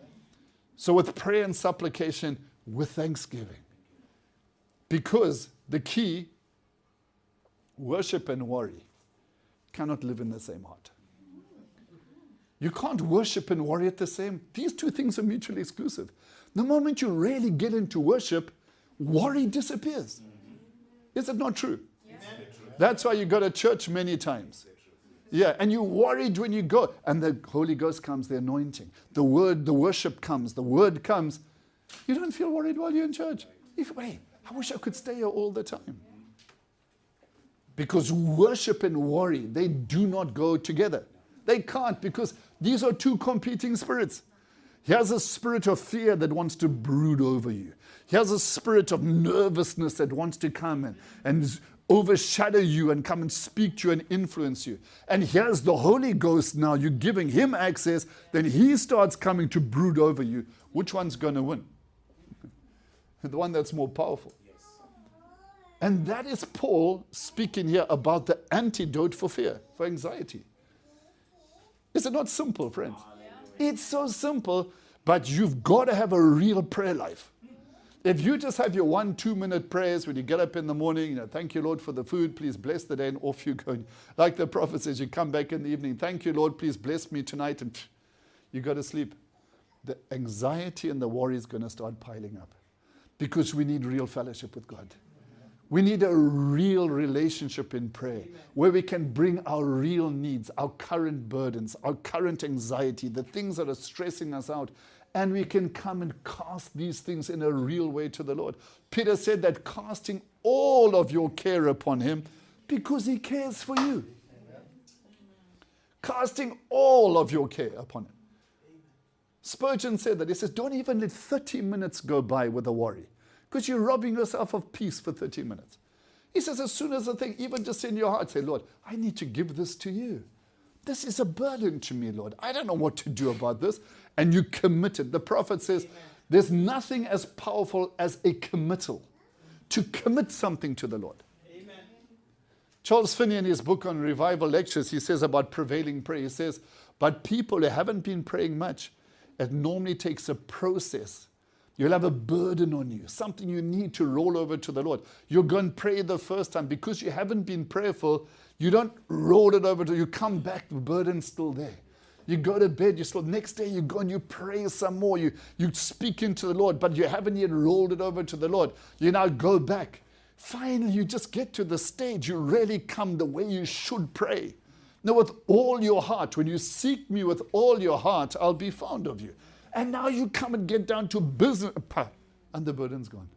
So with prayer and supplication, with thanksgiving. Because the key, worship and worry cannot live in the same heart. You can't worship and worry at the same. These two things are mutually exclusive. The moment you really get into worship, worry disappears. Mm-hmm. Is it not true? Yes. That's why you go to church many times. Yeah, and you're worried when you go. And the Holy Ghost comes, the anointing. The word, the worship comes, the word comes. You don't feel worried while you're in church. You feel, hey, I wish I could stay here all the time. Because worship and worry, they do not go together. They can't, because these are two competing spirits. Here's a spirit of fear that wants to brood over you. Here's a spirit of nervousness that wants to come and, and overshadow you and come and speak to you and influence you. And here's the Holy Ghost now. You're giving Him access. Then He starts coming to brood over you. Which one's going to win? The one that's more powerful. And that is Paul speaking here about the antidote for fear, for anxiety. Is it not simple, friends? It's so simple, but you've got to have a real prayer life. If you just have your one, two minute prayers when you get up in the morning, you know, thank you, Lord, for the food, please bless the day, and off you go. Like the prophet says, you come back in the evening, thank you, Lord, please bless me tonight, and pff, you go to sleep. the anxiety and the worry is going to start piling up because we need real fellowship with God. We need a real relationship in prayer where we can bring our real needs, our current burdens, our current anxiety, the things that are stressing us out, and we can come and cast these things in a real way to the Lord. Peter said that casting all of your care upon him because he cares for you. Amen. Casting all of your care upon him. Spurgeon said that. He says, don't even let thirty minutes go by with a worry, because you're robbing yourself of peace for thirty minutes. He says, as soon as the thing, even just in your heart, say, Lord, I need to give this to you. This is a burden to me, Lord. I don't know what to do about this. And you commit it. The prophet says, amen, there's nothing as powerful as a committal. To commit something to the Lord. Amen. Charles Finney, in his book on revival lectures, he says about prevailing prayer, he says, but people who haven't been praying much, it normally takes a process. You'll have a burden on you, something you need to roll over to the Lord. You're going to pray the first time. Because you haven't been prayerful, you don't roll it over to, you come back, the burden's still there. You go to bed, you still, next day you go and you pray some more. You, you speak into the Lord, but you haven't yet rolled it over to the Lord. You now go back. Finally, you just get to the stage. You really come the way you should pray. Now, with all your heart, when you seek me with all your heart, I'll be found of you. And now you come and get down to business, and the burden's gone.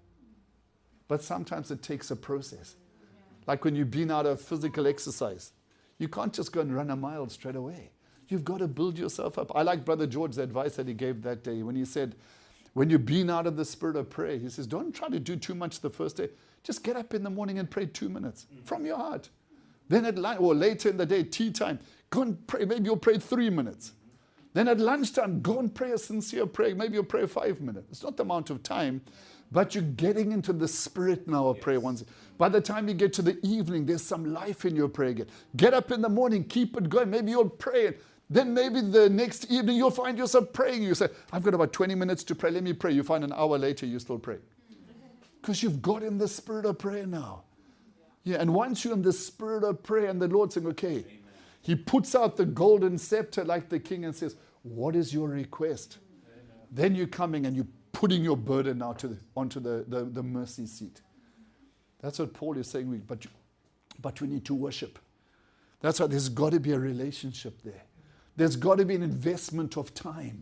But sometimes it takes a process. Like when you've been out of physical exercise. You can't just go and run a mile straight away. You've got to build yourself up. I like Brother George's advice that he gave that day when he said, when you've been out of the spirit of prayer, he says, don't try to do too much the first day. Just get up in the morning and pray two minutes from your heart. Then at lunch, or later in the day, tea time, go and pray. Maybe you'll pray three minutes. Then at lunchtime, go and pray a sincere prayer. Maybe you'll pray five minutes. It's not the amount of time, but you're getting into the spirit now of prayer once. By the time you get to the evening, there's some life in your prayer again. Get up in the morning, keep it going. Maybe you'll pray. Then maybe the next evening you'll find yourself praying. You say, I've got about twenty minutes to pray. Let me pray. You find an hour later, you still pray. Because you've got in the spirit of prayer now. Yeah, and once you're in the spirit of prayer and the Lord's saying, okay, amen, he puts out the golden scepter like the king and says, what is your request? Amen. Then you're coming and you're putting your burden now to the, onto the, the, the mercy seat. That's what Paul is saying. But, but we need to worship. That's why there's got to be a relationship there. There's got to be an investment of time.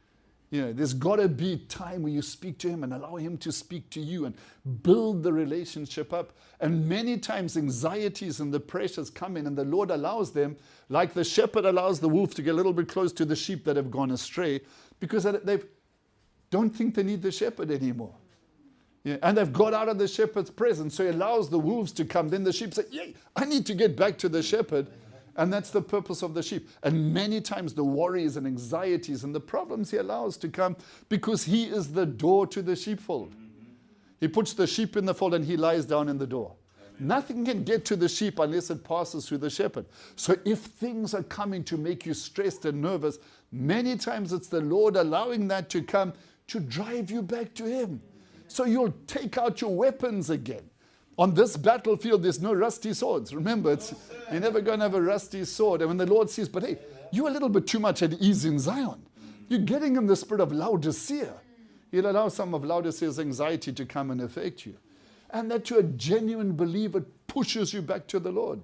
You know, there's got to be time where you speak to him and allow him to speak to you and build the relationship up. And many times anxieties and the pressures come in and the Lord allows them, like the shepherd allows the wolf to get a little bit close to the sheep that have gone astray, because they don't think they need the shepherd anymore. Yeah, and they've got out of the shepherd's presence, so he allows the wolves to come. Then the sheep say, yeah, I need to get back to the shepherd. And that's the purpose of the sheep. And many times the worries and anxieties and the problems he allows to come because he is the door to the sheepfold. Mm-hmm. He puts the sheep in the fold and he lies down in the door. Amen. Nothing can get to the sheep unless it passes through the shepherd. So if things are coming to make you stressed and nervous, many times it's the Lord allowing that to come to drive you back to him. So you'll take out your weapons again. On this battlefield, there's no rusty swords. Remember, it's, you're never going to have a rusty sword. And when the Lord says, but hey, you're a little bit too much at ease in Zion. You're getting in the spirit of Laodicea. He'll allow some of Laodicea's anxiety to come and affect you. And that you're a genuine believer pushes you back to the Lord.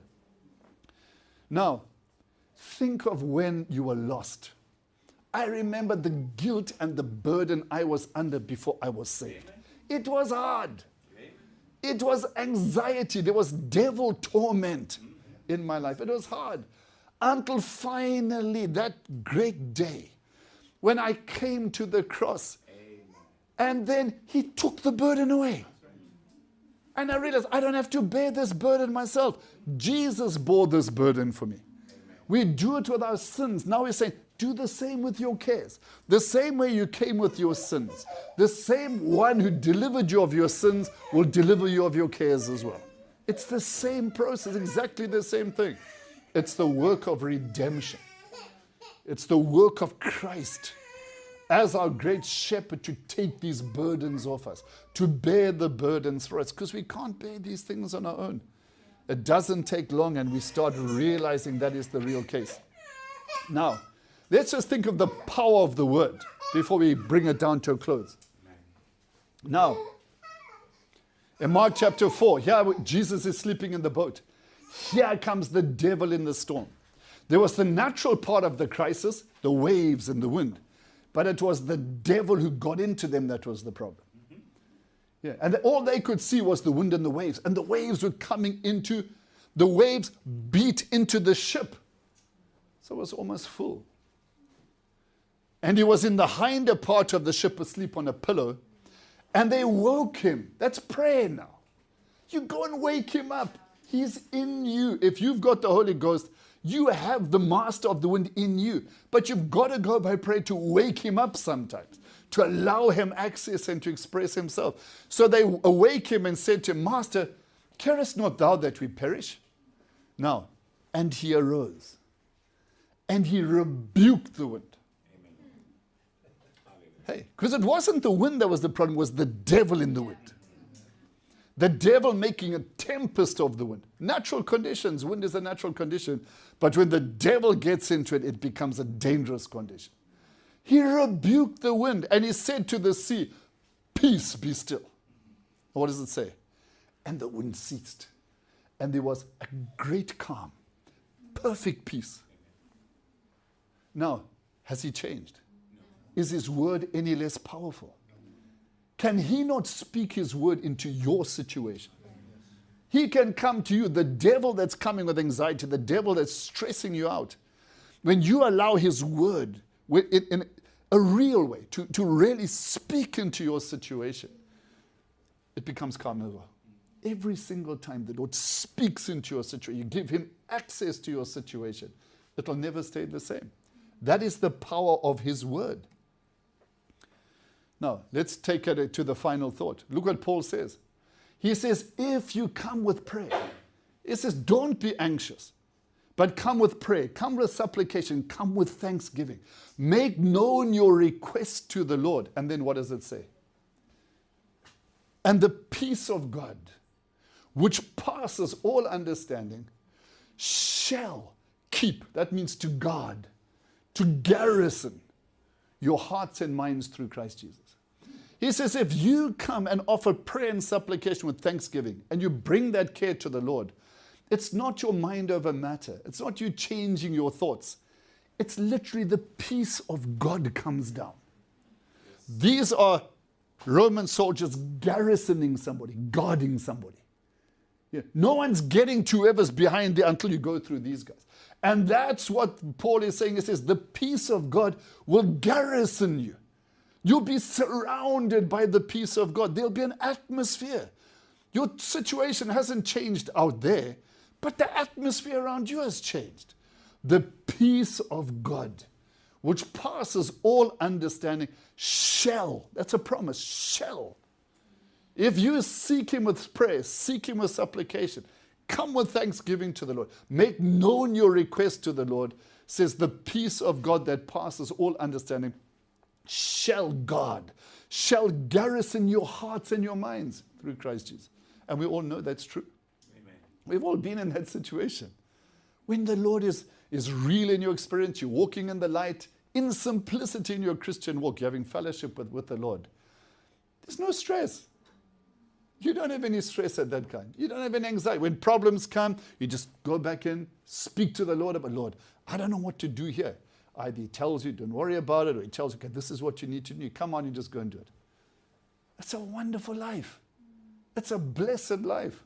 Now, think of when you were lost. I remember the guilt and the burden I was under before I was saved. It was hard. It was anxiety. There was devil torment in my life. It was hard. Until finally that great day when I came to the cross. Amen. And then he took the burden away. And I realized I don't have to bear this burden myself. Jesus bore this burden for me. Amen. We do it with our sins. Now he's saying, do the same with your cares. The same way you came with your sins. The same one who delivered you of your sins will deliver you of your cares as well. It's the same process, exactly the same thing. It's the work of redemption. It's the work of Christ as our great shepherd to take these burdens off us, to bear the burdens for us, because we can't bear these things on our own. It doesn't take long and we start realizing that is the real case. Now, let's just think of the power of the word. before we bring it down to a close. Now, in Mark chapter four, here Jesus is sleeping in the boat. Here comes the devil in the storm. There was the natural part of the crisis, the waves and the wind. But it was the devil who got into them that was the problem. Mm-hmm. Yeah, and all they could see was the wind and the waves. And the waves were coming into, the waves beat into the ship. So it was almost full. And he was in the hinder part of the ship asleep on a pillow. And they woke him. That's prayer now. You go and wake him up. He's in you. If you've got the Holy Ghost, you have the master of the wind in you. But you've got to go by prayer to wake him up sometimes, to allow him access and to express himself. So they awake him and said to him, Master, carest not thou that we perish? Now, and he arose, and he rebuked the wind. Hey, because it wasn't the wind that was the problem, it was the devil in the wind. The devil making a tempest of the wind. Natural conditions, wind is a natural condition. But when the devil gets into it, it becomes a dangerous condition. He rebuked the wind and he said to the sea, peace, be still. What does it say? And the wind ceased. And there was a great calm, perfect peace. Now, has he changed? Is his word any less powerful? Can he not speak his word into your situation? He can come to you, the devil that's coming with anxiety, the devil that's stressing you out. When you allow his word in a real way to, to really speak into your situation, it becomes calm as well. Every single time the Lord speaks into your situation, you give him access to your situation, it will never stay the same. That is the power of his word. Now, let's take it to the final thought. Look what Paul says. He says, if you come with prayer, he says, don't be anxious, but come with prayer, come with supplication, come with thanksgiving. Make known your request to the Lord. And then what does it say? And the peace of God, which passes all understanding, shall keep, that means to guard, to garrison your hearts and minds through Christ Jesus. He says, if you come and offer prayer and supplication with thanksgiving, and you bring that care to the Lord, it's not your mind over matter. It's not you changing your thoughts. It's literally the peace of God comes down. Yes. These are Roman soldiers garrisoning somebody, guarding somebody. Yeah. No one's getting to whoever's behind there until you go through these guys. And that's what Paul is saying. He says, the peace of God will garrison you. You'll be surrounded by the peace of God. There'll be an atmosphere. Your situation hasn't changed out there, but the atmosphere around you has changed. The peace of God, which passes all understanding, shall, that's a promise, shall. If you seek him with prayer, seek him with supplication, come with thanksgiving to the Lord, make known your request to the Lord, says the peace of God that passes all understanding shall guard, shall garrison your hearts and your minds through Christ Jesus. And we all know that's true. Amen. We've all been in that situation. When the Lord is, is real in your experience, you're walking in the light, in simplicity in your Christian walk, you're having fellowship with, with the Lord. There's no stress. You don't have any stress at that kind. You don't have any anxiety. When problems come, you just go back in, speak to the Lord about, Lord, I don't know what to do here. Either he tells you, don't worry about it, or he tells you, okay, this is what you need to do. Come on, you just go and do it. It's a wonderful life. It's a blessed life.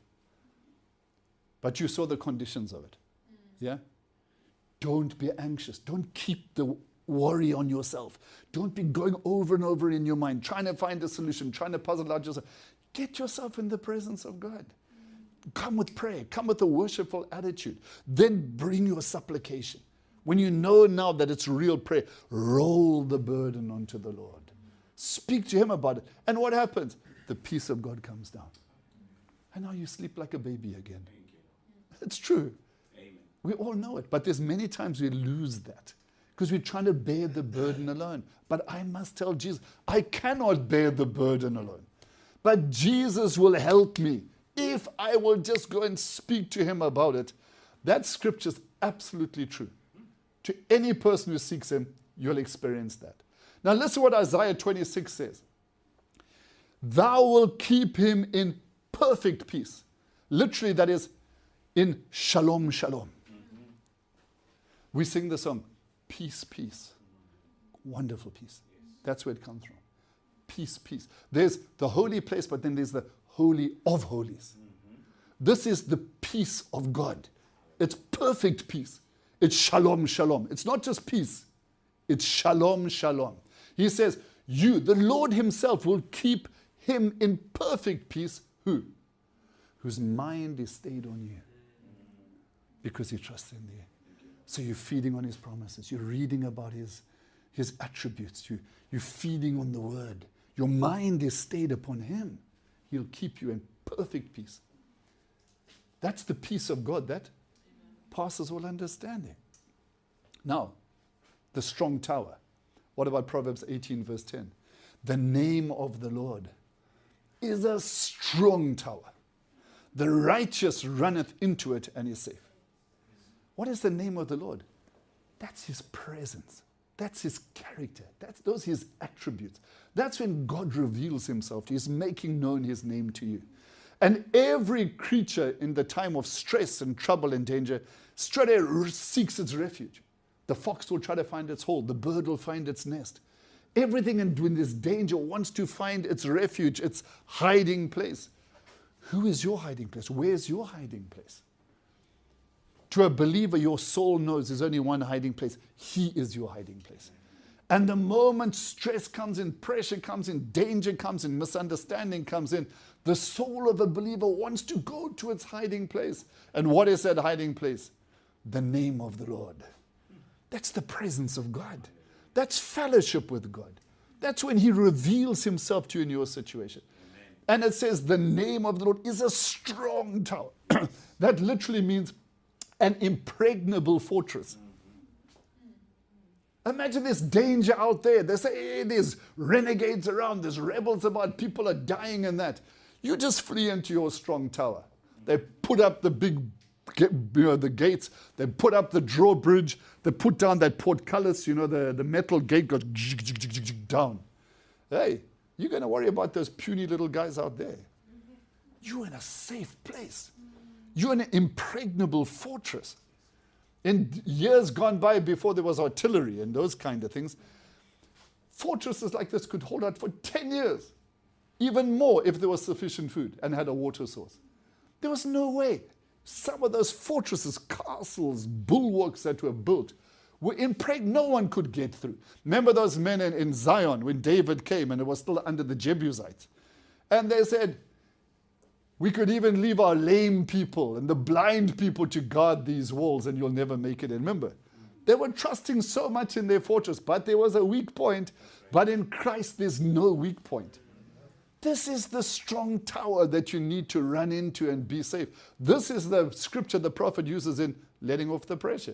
But you saw the conditions of it. Yeah? Don't be anxious. Don't keep the worry on yourself. Don't be going over and over in your mind, trying to find a solution, trying to puzzle out yourself. Get yourself in the presence of God. Come with prayer. Come with a worshipful attitude. Then bring your supplication. When you know now that it's real prayer, roll the burden onto the Lord. Speak to him about it. And what happens? The peace of God comes down. And now you sleep like a baby again. It's true. Amen. We all know it. But there's many times we lose that because we're trying to bear the burden alone. But I must tell Jesus, I cannot bear the burden alone. But Jesus will help me if I will just go and speak to him about it. That scripture is absolutely true. To any person who seeks him, you'll experience that. Now listen what Isaiah twenty-six says. Thou wilt keep him in perfect peace. Literally, that is in shalom, shalom. Mm-hmm. We sing the song, peace, peace. Wonderful peace. Yes. That's where it comes from. Peace, peace. There's the holy place, but then there's the holy of holies. Mm-hmm. This is the peace of God. It's perfect peace. It's shalom, shalom. It's not just peace. It's shalom, shalom. He says, you, the Lord himself, will keep him in perfect peace. Who? Whose mind is stayed on you. Because you trust in you. So you're feeding on his promises. You're reading about his, his attributes. You, you're feeding on the word. Your mind is stayed upon him. He'll keep you in perfect peace. That's the peace of God that passes all understanding. Now, the strong tower. What about Proverbs eighteen verse ten? The name of the Lord is a strong tower. The righteous runneth into it and is safe. What is the name of the Lord? That's his presence. That's his character. That's those his attributes. That's when God reveals himself to you. He's making known his name to you. And every creature in the time of stress and trouble and danger straight away seeks its refuge. The fox will try to find its hole. The bird will find its nest. Everything in this danger wants to find its refuge, its hiding place. Who is your hiding place? Where's your hiding place? To a believer, your soul knows there's only one hiding place. He is your hiding place. And the moment stress comes in, pressure comes in, danger comes in, misunderstanding comes in, the soul of a believer wants to go to its hiding place. And what is that hiding place? The name of the Lord. That's the presence of God. That's fellowship with God. That's when he reveals himself to you in your situation. Amen. And it says the name of the Lord is a strong tower. That literally means an impregnable fortress. Imagine this danger out there. They say, hey, there's renegades around, there's rebels about, people are dying and that. You just flee into your strong tower. They put up the big, you know, the gates. They put up the drawbridge. They put down that portcullis, you know, the, the metal gate goes down. Hey, you're going to worry about those puny little guys out there. You're in a safe place. You're in an impregnable fortress. In years gone by, before there was artillery and those kind of things, fortresses like this could hold out for ten years. Even more if there was sufficient food and had a water source. There was no way. Some of those fortresses, castles, bulwarks that were built were impregnable. No one could get through. Remember those men in, in Zion when David came and it was still under the Jebusites. And they said, we could even leave our lame people and the blind people to guard these walls and you'll never make it. And remember, they were trusting so much in their fortress, but there was a weak point. But in Christ, there's no weak point. This is the strong tower that you need to run into and be safe. This is the scripture the prophet uses in letting off the pressure.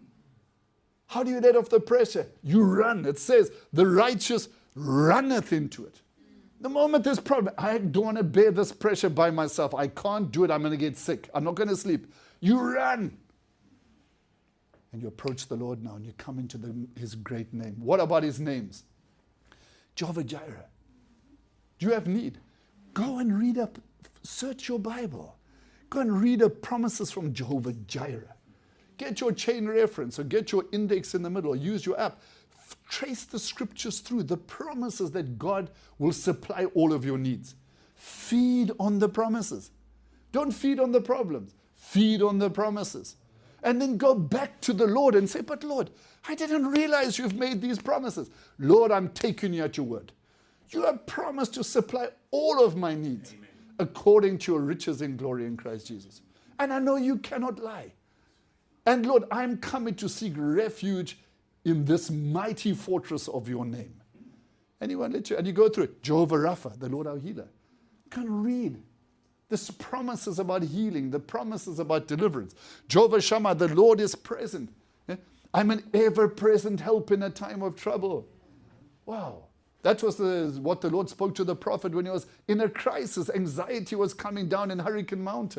How do you let off the pressure? You run. It says, the righteous runneth into it. The moment there's problem, I don't want to bear this pressure by myself. I can't do it. I'm going to get sick. I'm not going to sleep. You run. And you approach the Lord now and you come into the, his great name. What about his names? Jehovah Jireh. Do you have need? Go and read up, search your Bible. Go and read the promises from Jehovah Jireh. Get your chain reference or get your index in the middle or use your app. F- trace the scriptures through, the promises that God will supply all of your needs. Feed on the promises. Don't feed on the problems. Feed on the promises. And then go back to the Lord and say, but Lord, I didn't realize you've made these promises. Lord, I'm taking you at your word. You have promised to supply all of my needs. Amen. According to your riches in glory in Christ Jesus. And I know you cannot lie. And Lord, I'm coming to seek refuge in this mighty fortress of your name. Anyone let you, and you go through it. Jehovah Rapha, the Lord our healer. You can read. There's promises about healing, the promises about deliverance. Jehovah Shammah, the Lord is present. I'm an ever-present help in a time of trouble. Wow. That was the, what the Lord spoke to the prophet when he was in a crisis. Anxiety was coming down in Hurricane Mountain.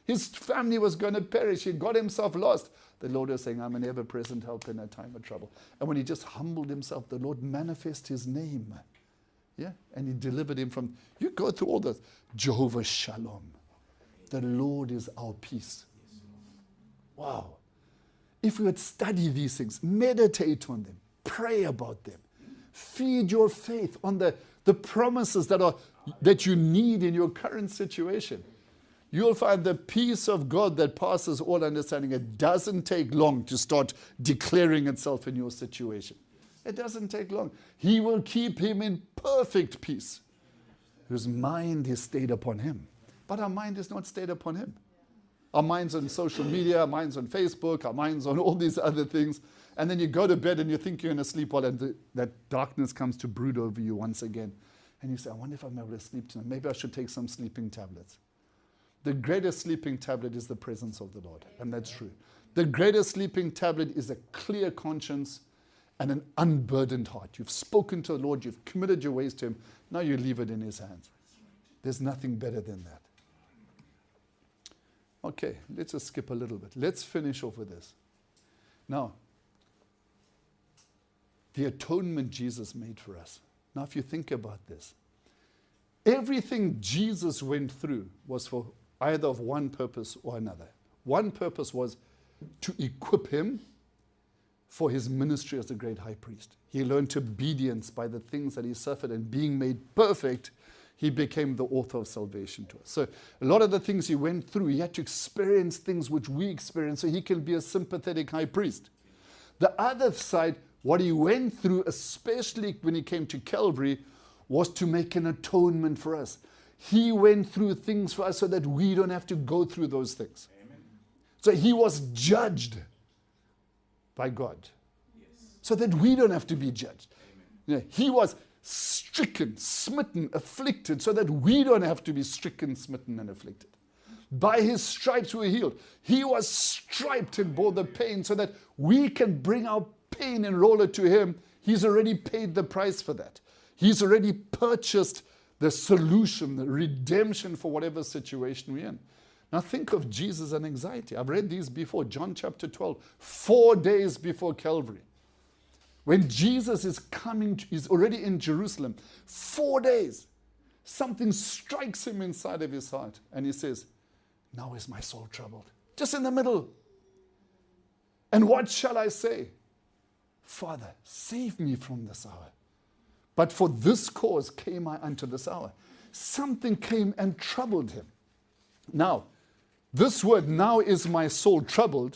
His family was going to perish. He got himself lost. The Lord was saying, I'm an ever-present help in a time of trouble. And when he just humbled himself, the Lord manifested his name. Yeah, and he delivered him from, you go through all this. Jehovah Shalom. The Lord is our peace. Wow. If we would study these things, meditate on them, pray about them, feed your faith on the, the promises that are that you need in your current situation, you'll find the peace of God that passes all understanding. It doesn't take long to start declaring itself in your situation. It doesn't take long. He will keep him in perfect peace, whose mind is stayed upon him. But our mind is not stayed upon him. Our mind's on social media, our mind's on Facebook, our mind's on all these other things. And then you go to bed and you think you're going to sleep well, and the, that darkness comes to brood over you once again. And you say, I wonder if I'm able to sleep tonight. Maybe I should take some sleeping tablets. The greatest sleeping tablet is the presence of the Lord. And that's true. The greatest sleeping tablet is a clear conscience and an unburdened heart. You've spoken to the Lord. You've committed your ways to him. Now you leave it in his hands. There's nothing better than that. Okay, let's just skip a little bit. Let's finish off with this. Now, the atonement Jesus made for us. Now, if you think about this, everything Jesus went through was for either of one purpose or another. One purpose was to equip him for his ministry as the great high priest. He learned obedience by the things that he suffered, and being made perfect, he became the author of salvation to us. So a lot of the things he went through, he had to experience things which we experience so he can be a sympathetic high priest. The other side, what he went through, especially when he came to Calvary, was to make an atonement for us. He went through things for us so that we don't have to go through those things. Amen. So he was judged by God, yes, so that we don't have to be judged. You know, he was stricken, smitten, afflicted, so that we don't have to be stricken, smitten, and afflicted. By his stripes we were healed. He was striped and bore the pain so that we can bring our pain and roll it to him. He's already paid the price for that. He's already purchased the solution, the redemption for whatever situation we're in. Now think of Jesus and anxiety. I've read these before. John chapter twelve, four days before Calvary. When Jesus is coming, to, he's already in Jerusalem, four days, something strikes him inside of his heart. And he says, now is my soul troubled. Just in the middle. And what shall I say? Father, save me from this hour. But for this cause came I unto this hour. Something came and troubled him. Now, this word, now is my soul troubled.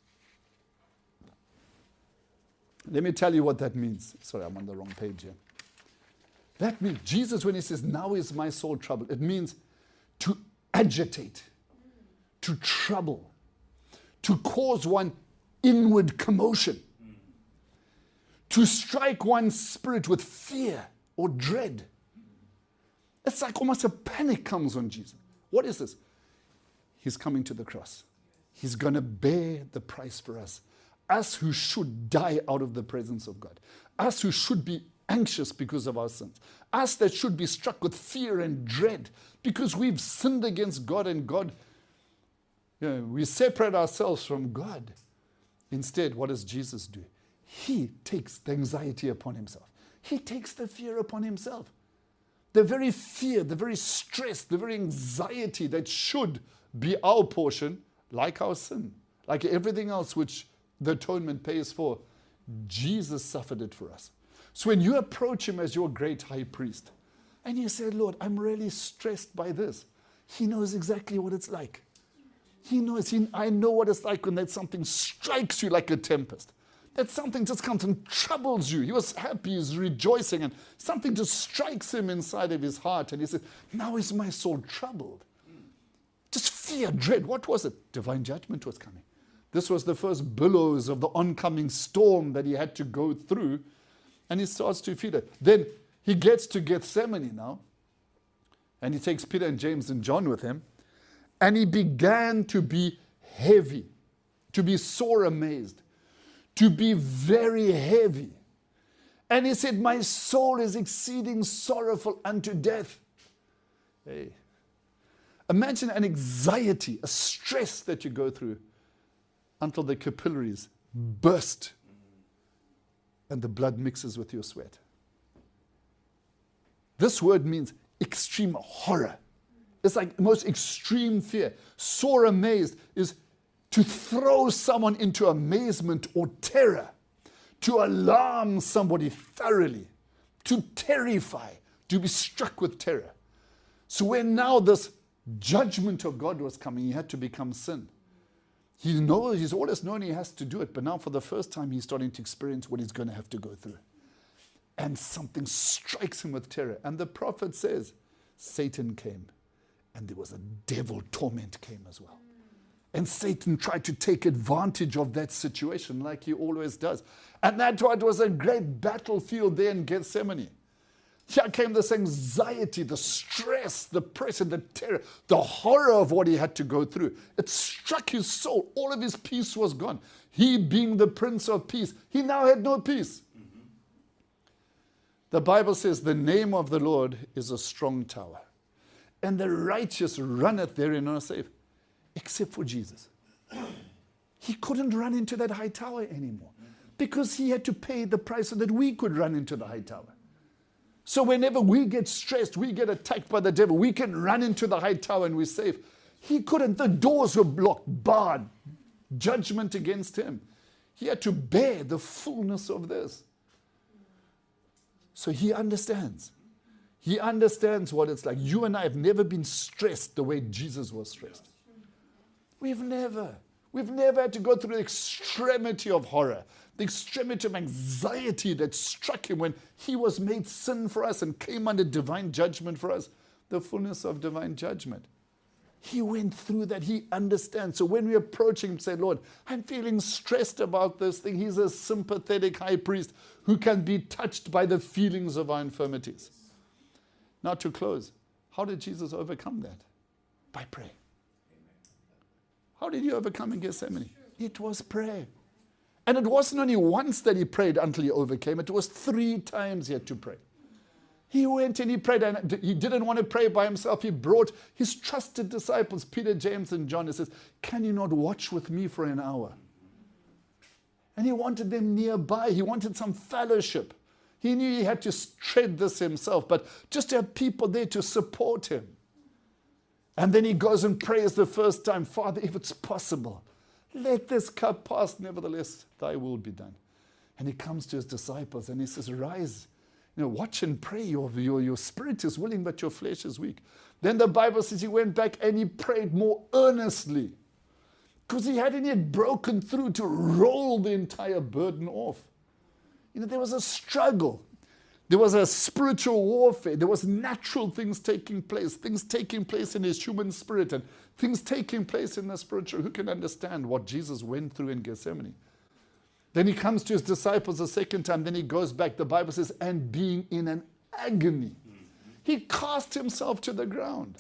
Let me tell you what that means. Sorry, I'm on the wrong page here. That means, Jesus, when he says, now is my soul troubled, it means to agitate, to trouble, to cause one inward commotion, to strike one's spirit with fear or dread. It's like almost a panic comes on Jesus. What is this? He's coming to the cross. He's going to bear the price for us. Us who should die out of the presence of God. Us who should be anxious because of our sins. Us that should be struck with fear and dread because we've sinned against God, and God, you know, we separate ourselves from God. Instead, what does Jesus do? He takes the anxiety upon himself. He takes the fear upon himself. The very fear, the very stress, the very anxiety that should be our portion, like our sin, like everything else which the atonement pays for, Jesus suffered it for us. So when you approach him as your great high priest, and you say, Lord, I'm really stressed by this, he knows exactly what it's like. He knows, he, I know what it's like when that something strikes you like a tempest. That something just comes and troubles you. He was happy, he's rejoicing, and something just strikes him inside of his heart, and he says, now is my soul troubled. Just fear, dread. What was it? Divine judgment was coming. This was the first billows of the oncoming storm that he had to go through, and he starts to feel it. Then he gets to Gethsemane now, and he takes Peter and James and John with him, and he began to be heavy, to be sore amazed, to be very heavy. And he said, my soul is exceeding sorrowful unto death. Hey. Imagine an anxiety, a stress that you go through until the capillaries burst and the blood mixes with your sweat. This word means extreme horror. It's like the most extreme fear. Sore amazed is to throw someone into amazement or terror, to alarm somebody thoroughly, to terrify, to be struck with terror. So when now this judgment of God was coming, he had to become sin. He knows, he's always known he has to do it, but now for the first time he's starting to experience what he's going to have to go through. And something strikes him with terror. And the prophet says, Satan came, and there was a devil torment came as well. And Satan tried to take advantage of that situation like he always does. And that's why it was a great battlefield there in Gethsemane. Here came this anxiety, the stress, the pressure, the terror, the horror of what he had to go through. It struck his soul. All of his peace was gone. He being the Prince of Peace, he now had no peace. Mm-hmm. The Bible says the name of the Lord is a strong tower, and the righteous runneth therein and are safe, except for Jesus. He couldn't run into that high tower anymore because he had to pay the price so that we could run into the high tower. So whenever we get stressed, we get attacked by the devil, we can run into the high tower and we're safe. He couldn't. The doors were blocked, barred, judgment against him. He had to bear the fullness of this. So he understands. He understands what it's like. You and I have never been stressed the way Jesus was stressed. We've never. We've never had to go through the extremity of horror, the extremity of anxiety that struck him when he was made sin for us and came under divine judgment for us, the fullness of divine judgment. He went through that. He understands. So when we approach him and say, Lord, I'm feeling stressed about this thing, he's a sympathetic high priest who can be touched by the feelings of our infirmities. Now to close, how did Jesus overcome that? By prayer. How did he overcome in Gethsemane? It was prayer. And it wasn't only once that he prayed until he overcame. It was three times he had to pray. He went and he prayed, and he didn't want to pray by himself. He brought his trusted disciples, Peter, James, and John. He says, can you not watch with me for an hour? And he wanted them nearby. He wanted some fellowship. He knew he had to tread this himself, but just to have people there to support him. And then he goes and prays the first time, Father, if it's possible, let this cup pass, nevertheless, thy will be done. And he comes to his disciples and he says, rise, you know, watch and pray. Your, your, your spirit is willing, but your flesh is weak. Then the Bible says he went back and he prayed more earnestly because he hadn't yet broken through to roll the entire burden off. You know, there was a struggle. There was a spiritual warfare. There was natural things taking place, things taking place in his human spirit and things taking place in the spiritual. Who can understand what Jesus went through in Gethsemane? Then he comes to his disciples a second time. Then he goes back. The Bible says, and being in an agony, he cast himself to the ground.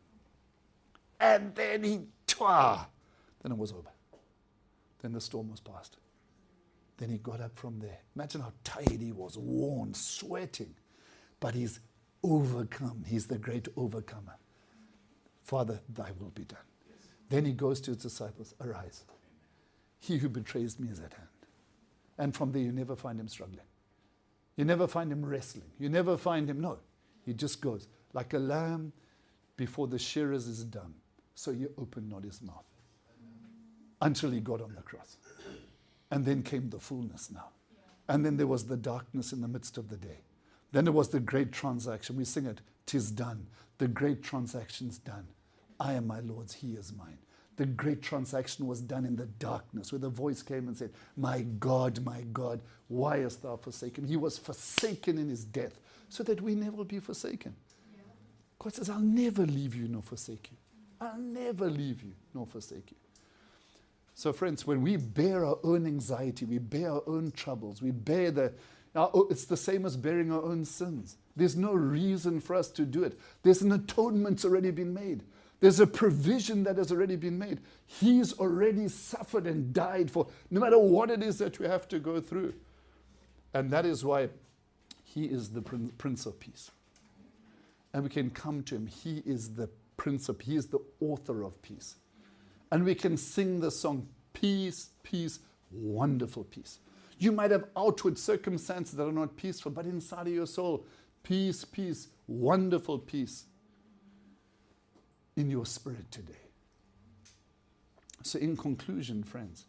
And then he, twah, then it was over. Then the storm was past. Then he got up from there. Imagine how tired he was, worn, sweating. But he's overcome. He's the great overcomer. Father, thy will be done. Yes. Then he goes to his disciples, arise. He who betrays me is at hand. And from there you never find him struggling. You never find him wrestling. You never find him, no. He just goes, like a lamb before the shearers is dumb. So he opened not his mouth. Until he got on the cross. And then came the fullness now. Yeah. And then there was the darkness in the midst of the day. Then there was the great transaction. We sing it, 'tis done. The great transaction's done. I am my Lord's, he is mine. The great transaction was done in the darkness, where the voice came and said, my God, my God, why hast thou forsaken? He was forsaken in his death, so that we never will be forsaken. Yeah. God says, I'll never leave you nor forsake you. I'll never leave you nor forsake you. So friends, when we bear our own anxiety, we bear our own troubles, we bear the, our, it's the same as bearing our own sins. There's no reason for us to do it. There's an atonement already been made. There's a provision that has already been made. He's already suffered and died for, no matter what it is that we have to go through. And that is why he is the Prince of Peace. And we can come to him. He is the Prince of Peace. He is the author of peace. And we can sing the song, peace, peace, wonderful peace. You might have outward circumstances that are not peaceful, but inside of your soul, peace, peace, wonderful peace in your spirit today. So in conclusion, friends,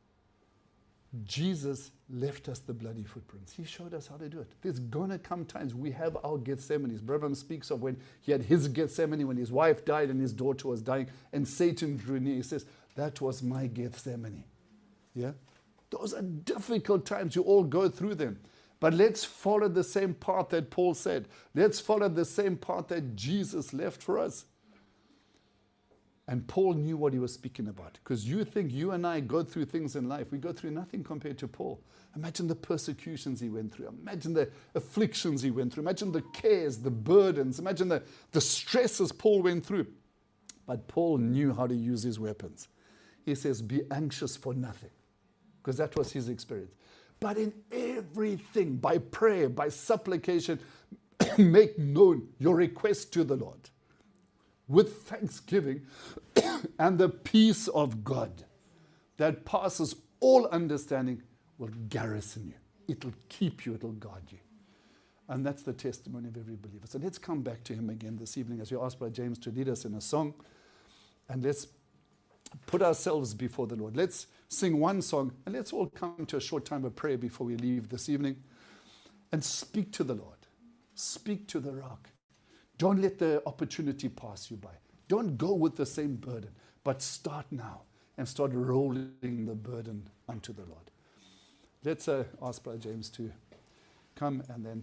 Jesus left us the bloody footprints. He showed us how to do it. There's going to come times we have our Gethsemanes. Brother speaks of when he had his Gethsemane, when his wife died and his daughter was dying, and Satan drew near. He says, that was my Gethsemane. Yeah? Those are difficult times. You all go through them. But let's follow the same path that Paul said. Let's follow the same path that Jesus left for us. And Paul knew what he was speaking about. Because you think you and I go through things in life. We go through nothing compared to Paul. Imagine the persecutions he went through. Imagine the afflictions he went through. Imagine the cares, the burdens. Imagine the, the stresses Paul went through. But Paul knew how to use his weapons. He says, be anxious for nothing. Because that was his experience. But in everything, by prayer, by supplication, make known your request to the Lord. With thanksgiving and the peace of God that passes all understanding will garrison you. It'll keep you, it'll guard you. And that's the testimony of every believer. So let's come back to him again this evening as we ask Brother James to lead us in a song. And let's put ourselves before the Lord. Let's sing one song and let's all come to a short time of prayer before we leave this evening. And speak to the Lord. Speak to the rock. Don't let the opportunity pass you by. Don't go with the same burden, but start now and start rolling the burden unto the Lord. Let's uh, ask Brother James to come and then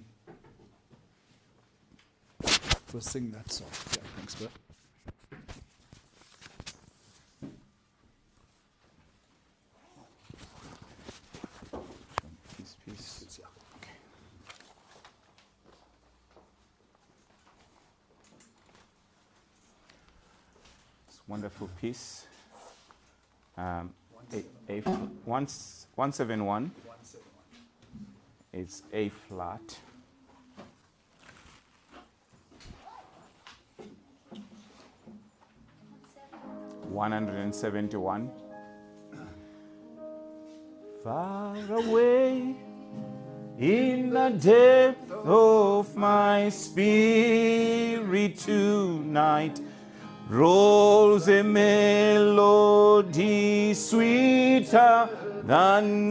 we'll sing that song. Yeah, thanks, bro. Peace, peace. Okay. Wonderful peace. Um, a, a, one, one seven one. It's A flat. One hundred and seventy-one. Far away in the depth of my spirit tonight rolls a melody sweeter than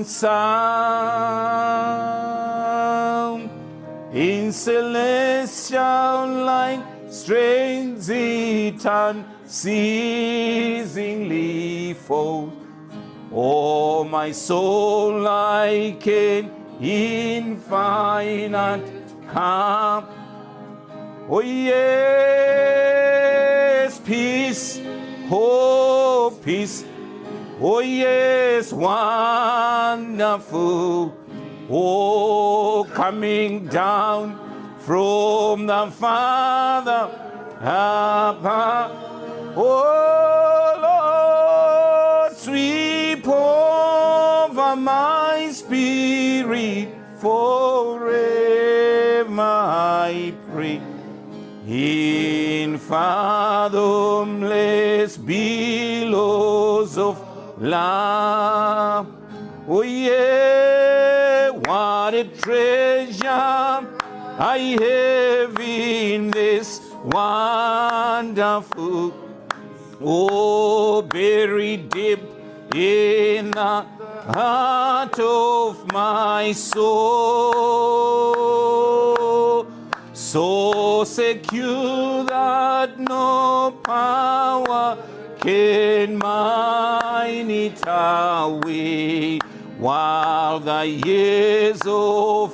sound. In celestial light strains it unceasingly falls. Oh, my soul like an infinite calm. Oh, yes, peace, oh, peace. Oh, yes, wonderful. Oh, coming down from the Father above. Oh, Lord, sweep over my spirit forever, I pray. In fathomless billows of love. Oh yeah, what a treasure I have in this wonderful, oh, buried deep in the heart of my soul. So secure that no power can mine it away, while the years of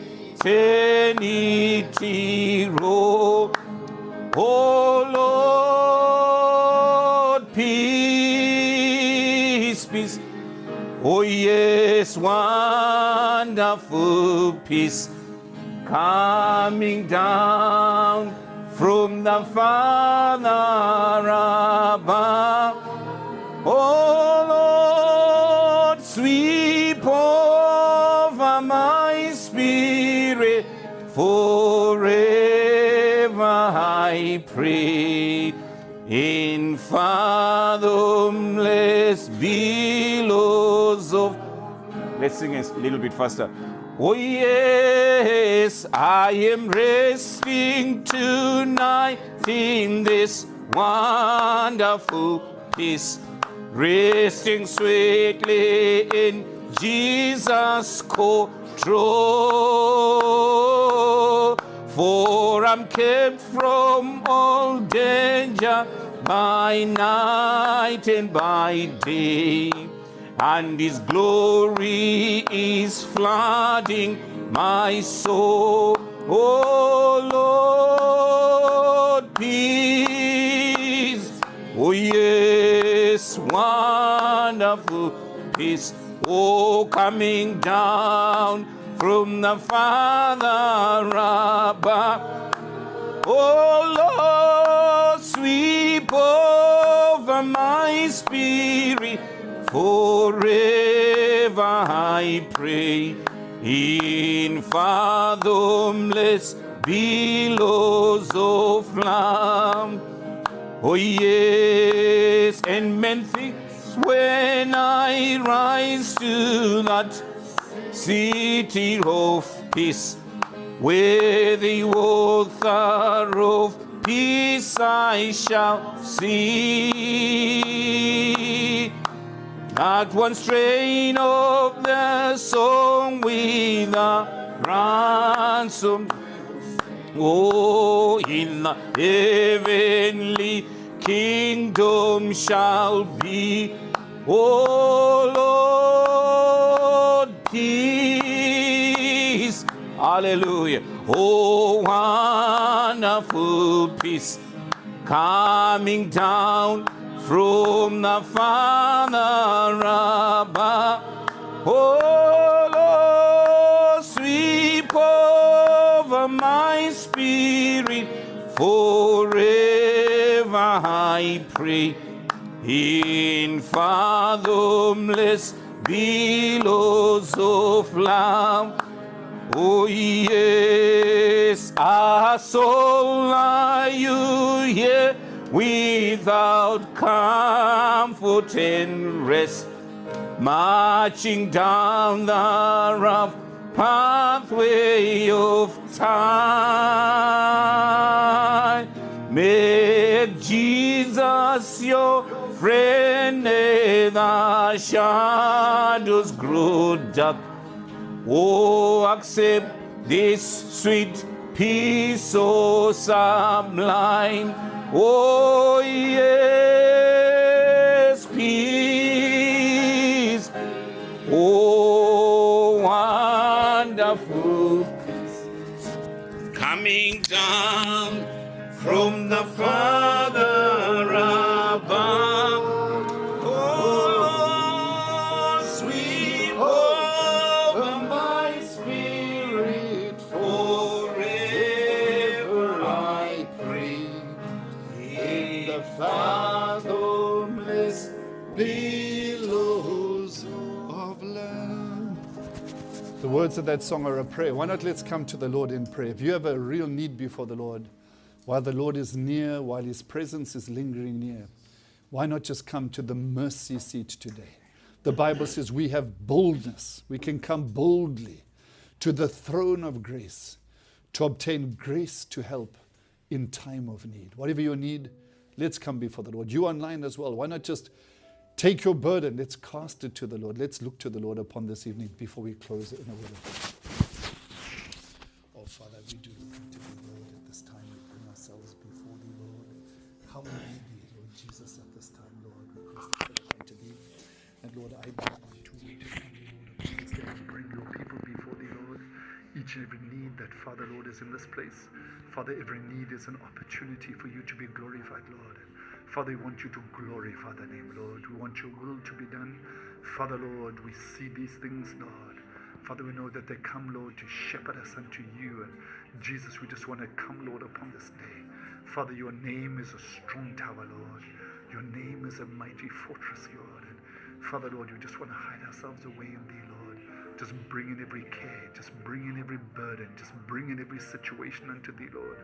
eternity roll. Oh Lord, peace, peace. Oh yes, wonderful peace, coming down from the Father above. Oh Lord, sweep over my spirit forever, I pray. Let's sing a little bit faster. Oh yes, I am resting tonight in this wonderful peace, resting sweetly in Jesus' control. For I'm kept from all danger by night and by day, and His glory is flooding my soul. Oh Lord, peace. Oh yes, wonderful peace. Oh, coming down from the Father above. Oh Lord, sweep over my spirit forever, I pray, in fathomless billows of love. Oh yes, and men think when I rise to that city of peace, where the author of peace I shall see. That one strain of the song with a ransom, oh, in the heavenly kingdom shall be. Oh Lord, peace. Hallelujah. Oh, wonderful peace coming down from the Father above. Oh Lord, sweep over my spirit forever, I pray, in fathomless billows of love. Oh yes, our soul, are you here without comfort and rest, marching down the rough pathway of time? Make Jesus your friend, and the shadows grow dark. Oh, accept this sweet peace so sublime. Oh, yes, peace. Oh, wonderful peace coming down from the Father above. Oh, sweet over my spirit forever, I pray, in the fathomless billows of love. The words of that song are a prayer. Why not let's come to the Lord in prayer? If you have a real need before the Lord, while the Lord is near, while His presence is lingering near, why not just come to the mercy seat today? The Bible says we have boldness. We can come boldly to the throne of grace to obtain grace to help in time of need. Whatever your need, let's come before the Lord. You online as well. Why not just take your burden? Let's cast it to the Lord. Let's look to the Lord upon this evening before we close in a word of prayer. Oh, Father, we do look unto Thee, Lord, at this time. We bring ourselves before Thee, Lord. How may we be, Lord Jesus, at this time, Lord, we crucify to Thee. And Lord, I beg to Thee to come, Lord, please that you bring your people before Thee, Lord. Each and every need that, Father, Lord, is in this place. Father, every need is an opportunity for you to be glorified, Lord. Father, we want you to glorify the name, Lord. We want your will to be done. Father, Lord, we see these things, Lord. Father, we know that they come, Lord, to shepherd us unto you. And Jesus, we just want to come, Lord, upon this day. Father, your name is a strong tower, Lord. Your name is a mighty fortress, Lord. And Father, Lord, we just want to hide ourselves away in Thee, Lord. Just bring in every care. Just bring in every burden. Just bring in every situation unto Thee, Lord.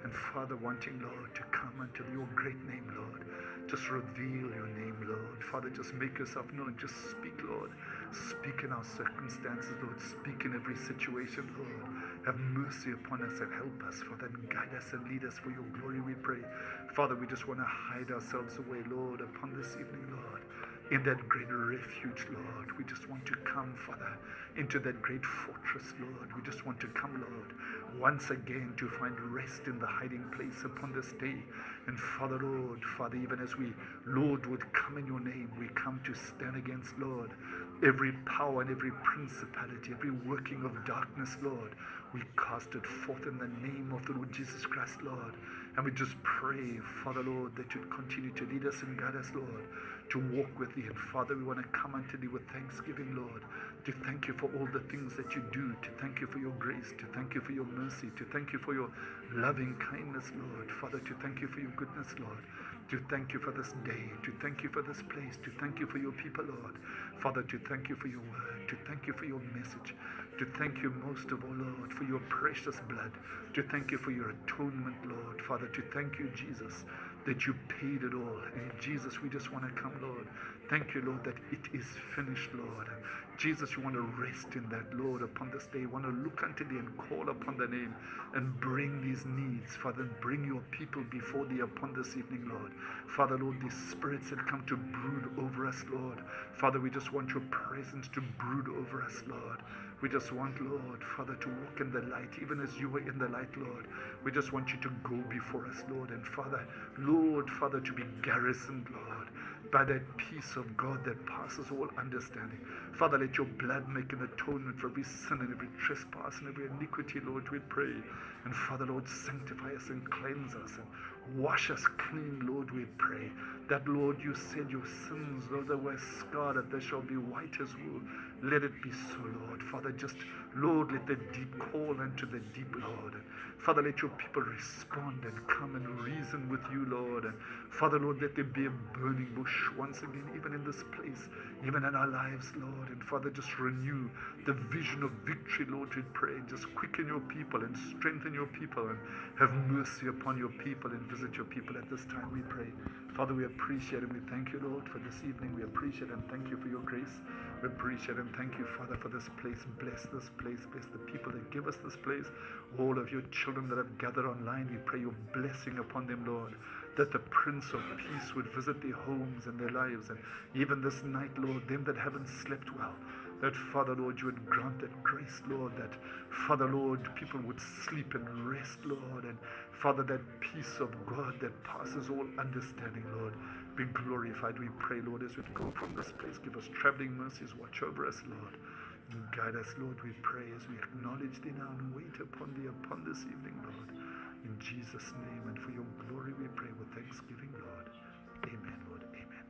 And Father, wanting, Lord, to come unto your great name, Lord. Just reveal your name, Lord. Father, just make yourself known. Just speak, Lord. Speak in our circumstances, Lord. Speak in every situation, Lord. Have mercy upon us and help us, Father, and guide us and lead us for your glory, we pray. Father, we just want to hide ourselves away, Lord, upon this evening, Lord. In that great refuge, Lord. We just want to come, Father, into that great fortress, Lord. We just want to come, Lord, once again to find rest in the hiding place upon this day. And Father, Lord, Father, even as we, Lord, would come in your name, we come to stand against, Lord, every power and every principality, every working of darkness, Lord. We cast it forth in the name of the Lord Jesus Christ, Lord. And we just pray, Father, Lord, that you'd continue to lead us and guide us, Lord, to walk with thee. And Father, we want to come unto thee with thanksgiving, Lord, to thank you for all the things that you do, to thank you for your grace, to thank you for your mercy, to thank you for your loving kindness, Lord. Father, to thank you for your goodness, Lord, to thank you for this day, to thank you for this place, to thank you for your people, Lord. Father, to thank you for your word, to thank you for your message, to thank you most of all, Lord, for your precious blood, to thank you for your atonement, Lord. Father, to thank you, Jesus, that you paid it all. And Jesus, we just want to come, Lord. Thank you, Lord, that it is finished, Lord. Jesus, you want to rest in that, Lord, upon this day. You want to look unto thee and call upon the name and bring these needs, Father, and bring your people before thee upon this evening, Lord. Father, Lord, these spirits that come to brood over us, Lord. Father, we just want your presence to brood over us, Lord. We just want, Lord, Father, to walk in the light, even as you were in the light, Lord. We just want you to go before us, Lord. And Father, Lord, Father, to be garrisoned, Lord, by that peace of God that passes all understanding. Father, let your blood make an atonement for every sin and every trespass and every iniquity, Lord, we pray. And Father, Lord, sanctify us and cleanse us and wash us clean, Lord, we pray. That, Lord, you said your sins, Lord, that were scarlet, they shall be white as wool. Let it be so, Lord. Father, just, Lord, let the deep call unto the deep, Lord. And Father, let your people respond and come and reason with you, Lord. And Father, Lord, let there be a burning bush once again, even in this place, even in our lives, Lord. And Father, just renew the vision of victory, Lord, we pray. Just quicken your people and strengthen your people and have mercy upon your people and visit your people at this time, we pray. Father, we appreciate and we thank you, Lord, for this evening. We appreciate and thank you for your grace. We appreciate and thank you, Father, for this place. Bless this place. Bless the people that give us this place. All of your children that have gathered online, we pray your blessing upon them, Lord, that the Prince of Peace would visit their homes and their lives. And even this night, Lord, them that haven't slept well, that, Father, Lord, you would grant that grace, Lord, that, Father, Lord, people would sleep and rest, Lord, and, Father, that peace of God that passes all understanding, Lord, be glorified, we pray, Lord, as we go from this place. Give us traveling mercies, watch over us, Lord, and guide us, Lord, we pray, as we acknowledge thee now and wait upon thee upon this evening, Lord, in Jesus' name, and for your glory we pray with thanksgiving, Lord. Amen, Lord, amen.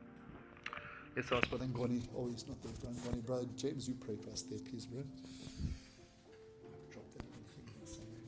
Let's ask Brother Ngoni. Oh, he's not there, Brother Ngoni. Brother James, you pray for us there, please, bro. Drop that thing there somewhere.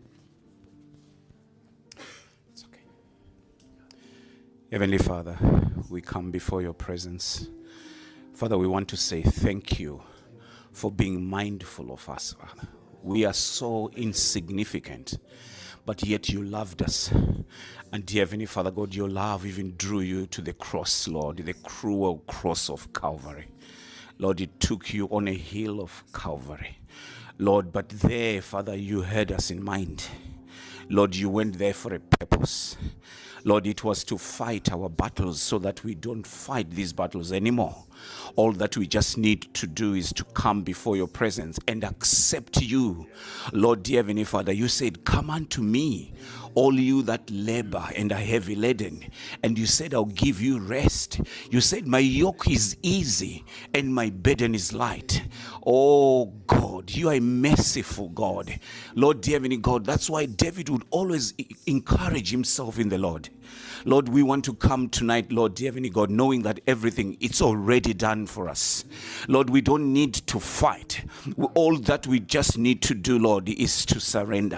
It's okay. Heavenly Father, we come before your presence. Father, we want to say thank you for being mindful of us, Father. We are so insignificant, but yet you loved us. And dear Heavenly Father God, your love even drew you to the cross, Lord, the cruel cross of Calvary. Lord, it took you on a hill of Calvary. Lord, but there, Father, you had us in mind. Lord, you went there for a purpose. Lord, it was to fight our battles so that we don't fight these battles anymore. All that we just need to do is to come before your presence and accept you. Lord, dear Heavenly Father, you said, come unto me, all you that labor and are heavy laden. And you said, I'll give you rest. You said, my yoke is easy and my burden is light. Oh God, you are a merciful God. Lord, dear Heavenly God, that's why David would always encourage himself in the Lord. Lord, we want to come tonight, Lord, dear Heavenly God, knowing that everything, it's already done for us. Lord, we don't need to fight. All that we just need to do, Lord, is to surrender.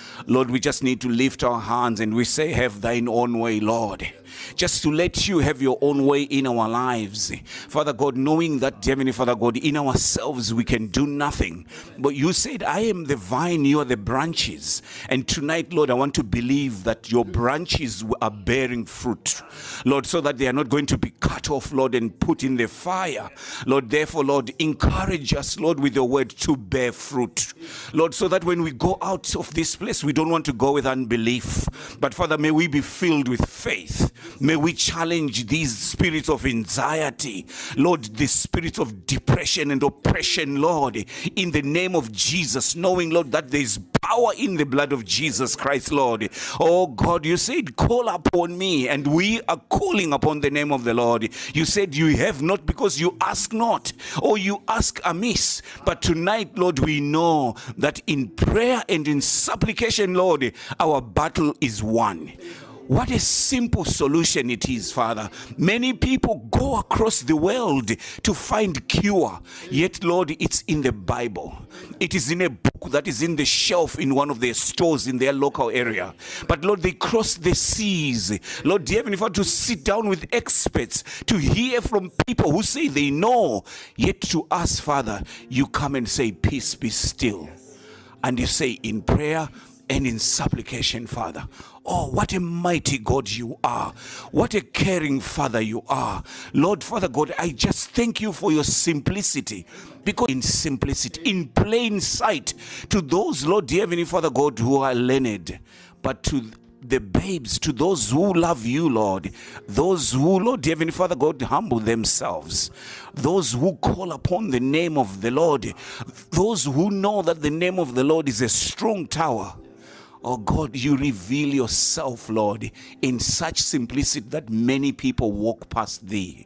Lord, we just need to lift our hands and we say, have thine own way, Lord. Just to let you have your own way in our lives. Father God, knowing that, Heavenly Father God, in ourselves we can do nothing. But you said, I am the vine, you are the branches. And tonight, Lord, I want to believe that your branches are bearing fruit. Lord, so that they are not going to be cut off, Lord, and put in the fire. Lord, therefore, Lord, encourage us, Lord, with your word to bear fruit. Lord, so that when we go out of this place, we don't want to go with unbelief. But Father, may we be filled with faith. May we challenge these spirits of anxiety, Lord, the spirit of depression and oppression, Lord, in the name of Jesus, knowing, Lord, that there is power in the blood of Jesus Christ, Lord. Oh God, you said, call upon me, and we are calling upon the name of the Lord. You said you have not because you ask not, or you ask amiss. But tonight, Lord, we know that in prayer and in supplication, Lord, our battle is won. What a simple solution it is, Father. Many people go across the world to find cure. Yet, Lord, it's in the Bible. It is in a book that is in the shelf in one of their stores in their local area. But, Lord, they cross the seas. Lord, dear Heavenly Father, to sit down with experts, to hear from people who say they know. Yet to us, Father, you come and say, peace be still. And you say in prayer and in supplication, Father. Oh, what a mighty God you are. What a caring Father you are. Lord, Father God, I just thank you for your simplicity. Because in simplicity, in plain sight, to those, Lord, dear Heavenly Father God, who are learned, but to the babes, to those who love you, Lord, those who, Lord, dear Heavenly Father God, humble themselves, those who call upon the name of the Lord, those who know that the name of the Lord is a strong tower. Oh God, you reveal yourself, Lord, in such simplicity that many people walk past thee.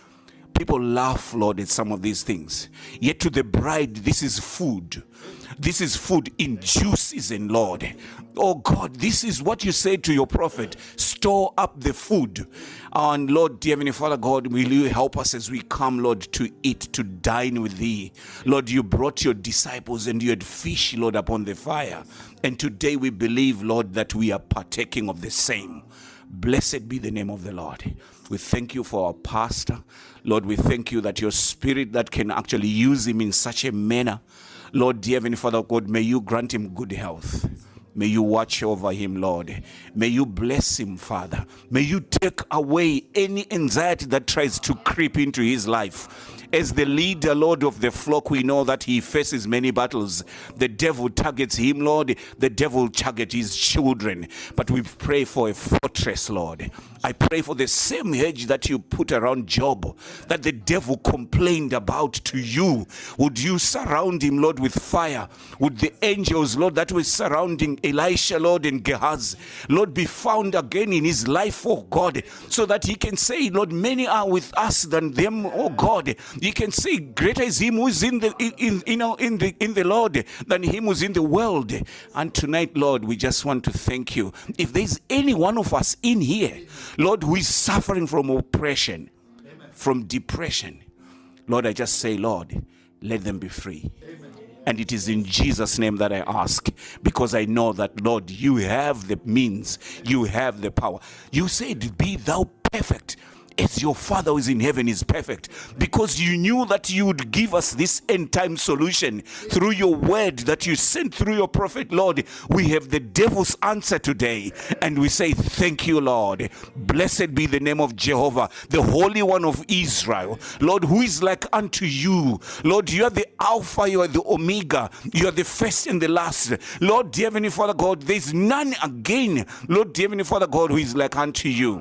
People laugh, Lord, at some of these things. Yet to the bride, this is food. This is food in due season, Lord. Oh God, this is what you said to your prophet. Store up the food. And Lord, dear Heavenly Father God, will you help us as we come, Lord, to eat, to dine with thee. Lord, you brought your disciples and you had fish, Lord, upon the fire. And today we believe, Lord, that we are partaking of the same. Blessed be the name of the Lord. We thank you for our pastor. Lord, we thank you that your spirit that can actually use him in such a manner. Lord, dear Heavenly Father God, may you grant him good health. May you watch over him, Lord. May you bless him, Father. May you take away any anxiety that tries to creep into his life. As the leader, Lord, of the flock, we know that he faces many battles. The devil targets him, Lord. The devil targets his children. But we pray for a fortress, Lord. I pray for the same hedge that you put around Job, that the devil complained about to you. Would you surround him, Lord, with fire? Would the angels, Lord, that were surrounding Elisha, Lord, and Gehazi, Lord, be found again in his life, oh God, so that he can say, Lord, many are with us than them, oh God. He can say, greater is him who is in the in, you know, in the in the Lord than him who is in the world. And tonight, Lord, we just want to thank you. If there's any one of us in here, Lord, who is suffering from oppression, Amen, from depression, Lord, I just say, Lord, let them be free. Amen. And it is in Jesus' name that I ask, because I know that, Lord, you have the means, you have the power. You said, be thou perfect as your Father who is in heaven is perfect, because you knew that you would give us this end time solution through your word that you sent through your prophet. Lord, we have the devil's answer today, and we say thank you, Lord. Blessed be the name of Jehovah, the Holy One of Israel. Lord, who is like unto you? Lord, you are the Alpha, you are the Omega, you are the first and the last. Lord, dear Heavenly Father God, there is none again, Lord, dear Heavenly Father God, who is like unto you.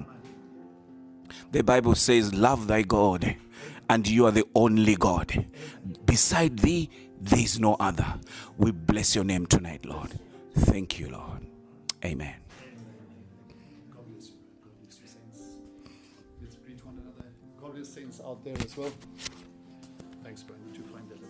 The Bible says, love thy God, and you are the only God. Beside thee, there is no other. We bless your name tonight, Lord. Thank you, Lord. Amen. God bless you. God bless you, saints. Let's greet one another. God bless saints out there as well. Thanks, Brian. Did you find that?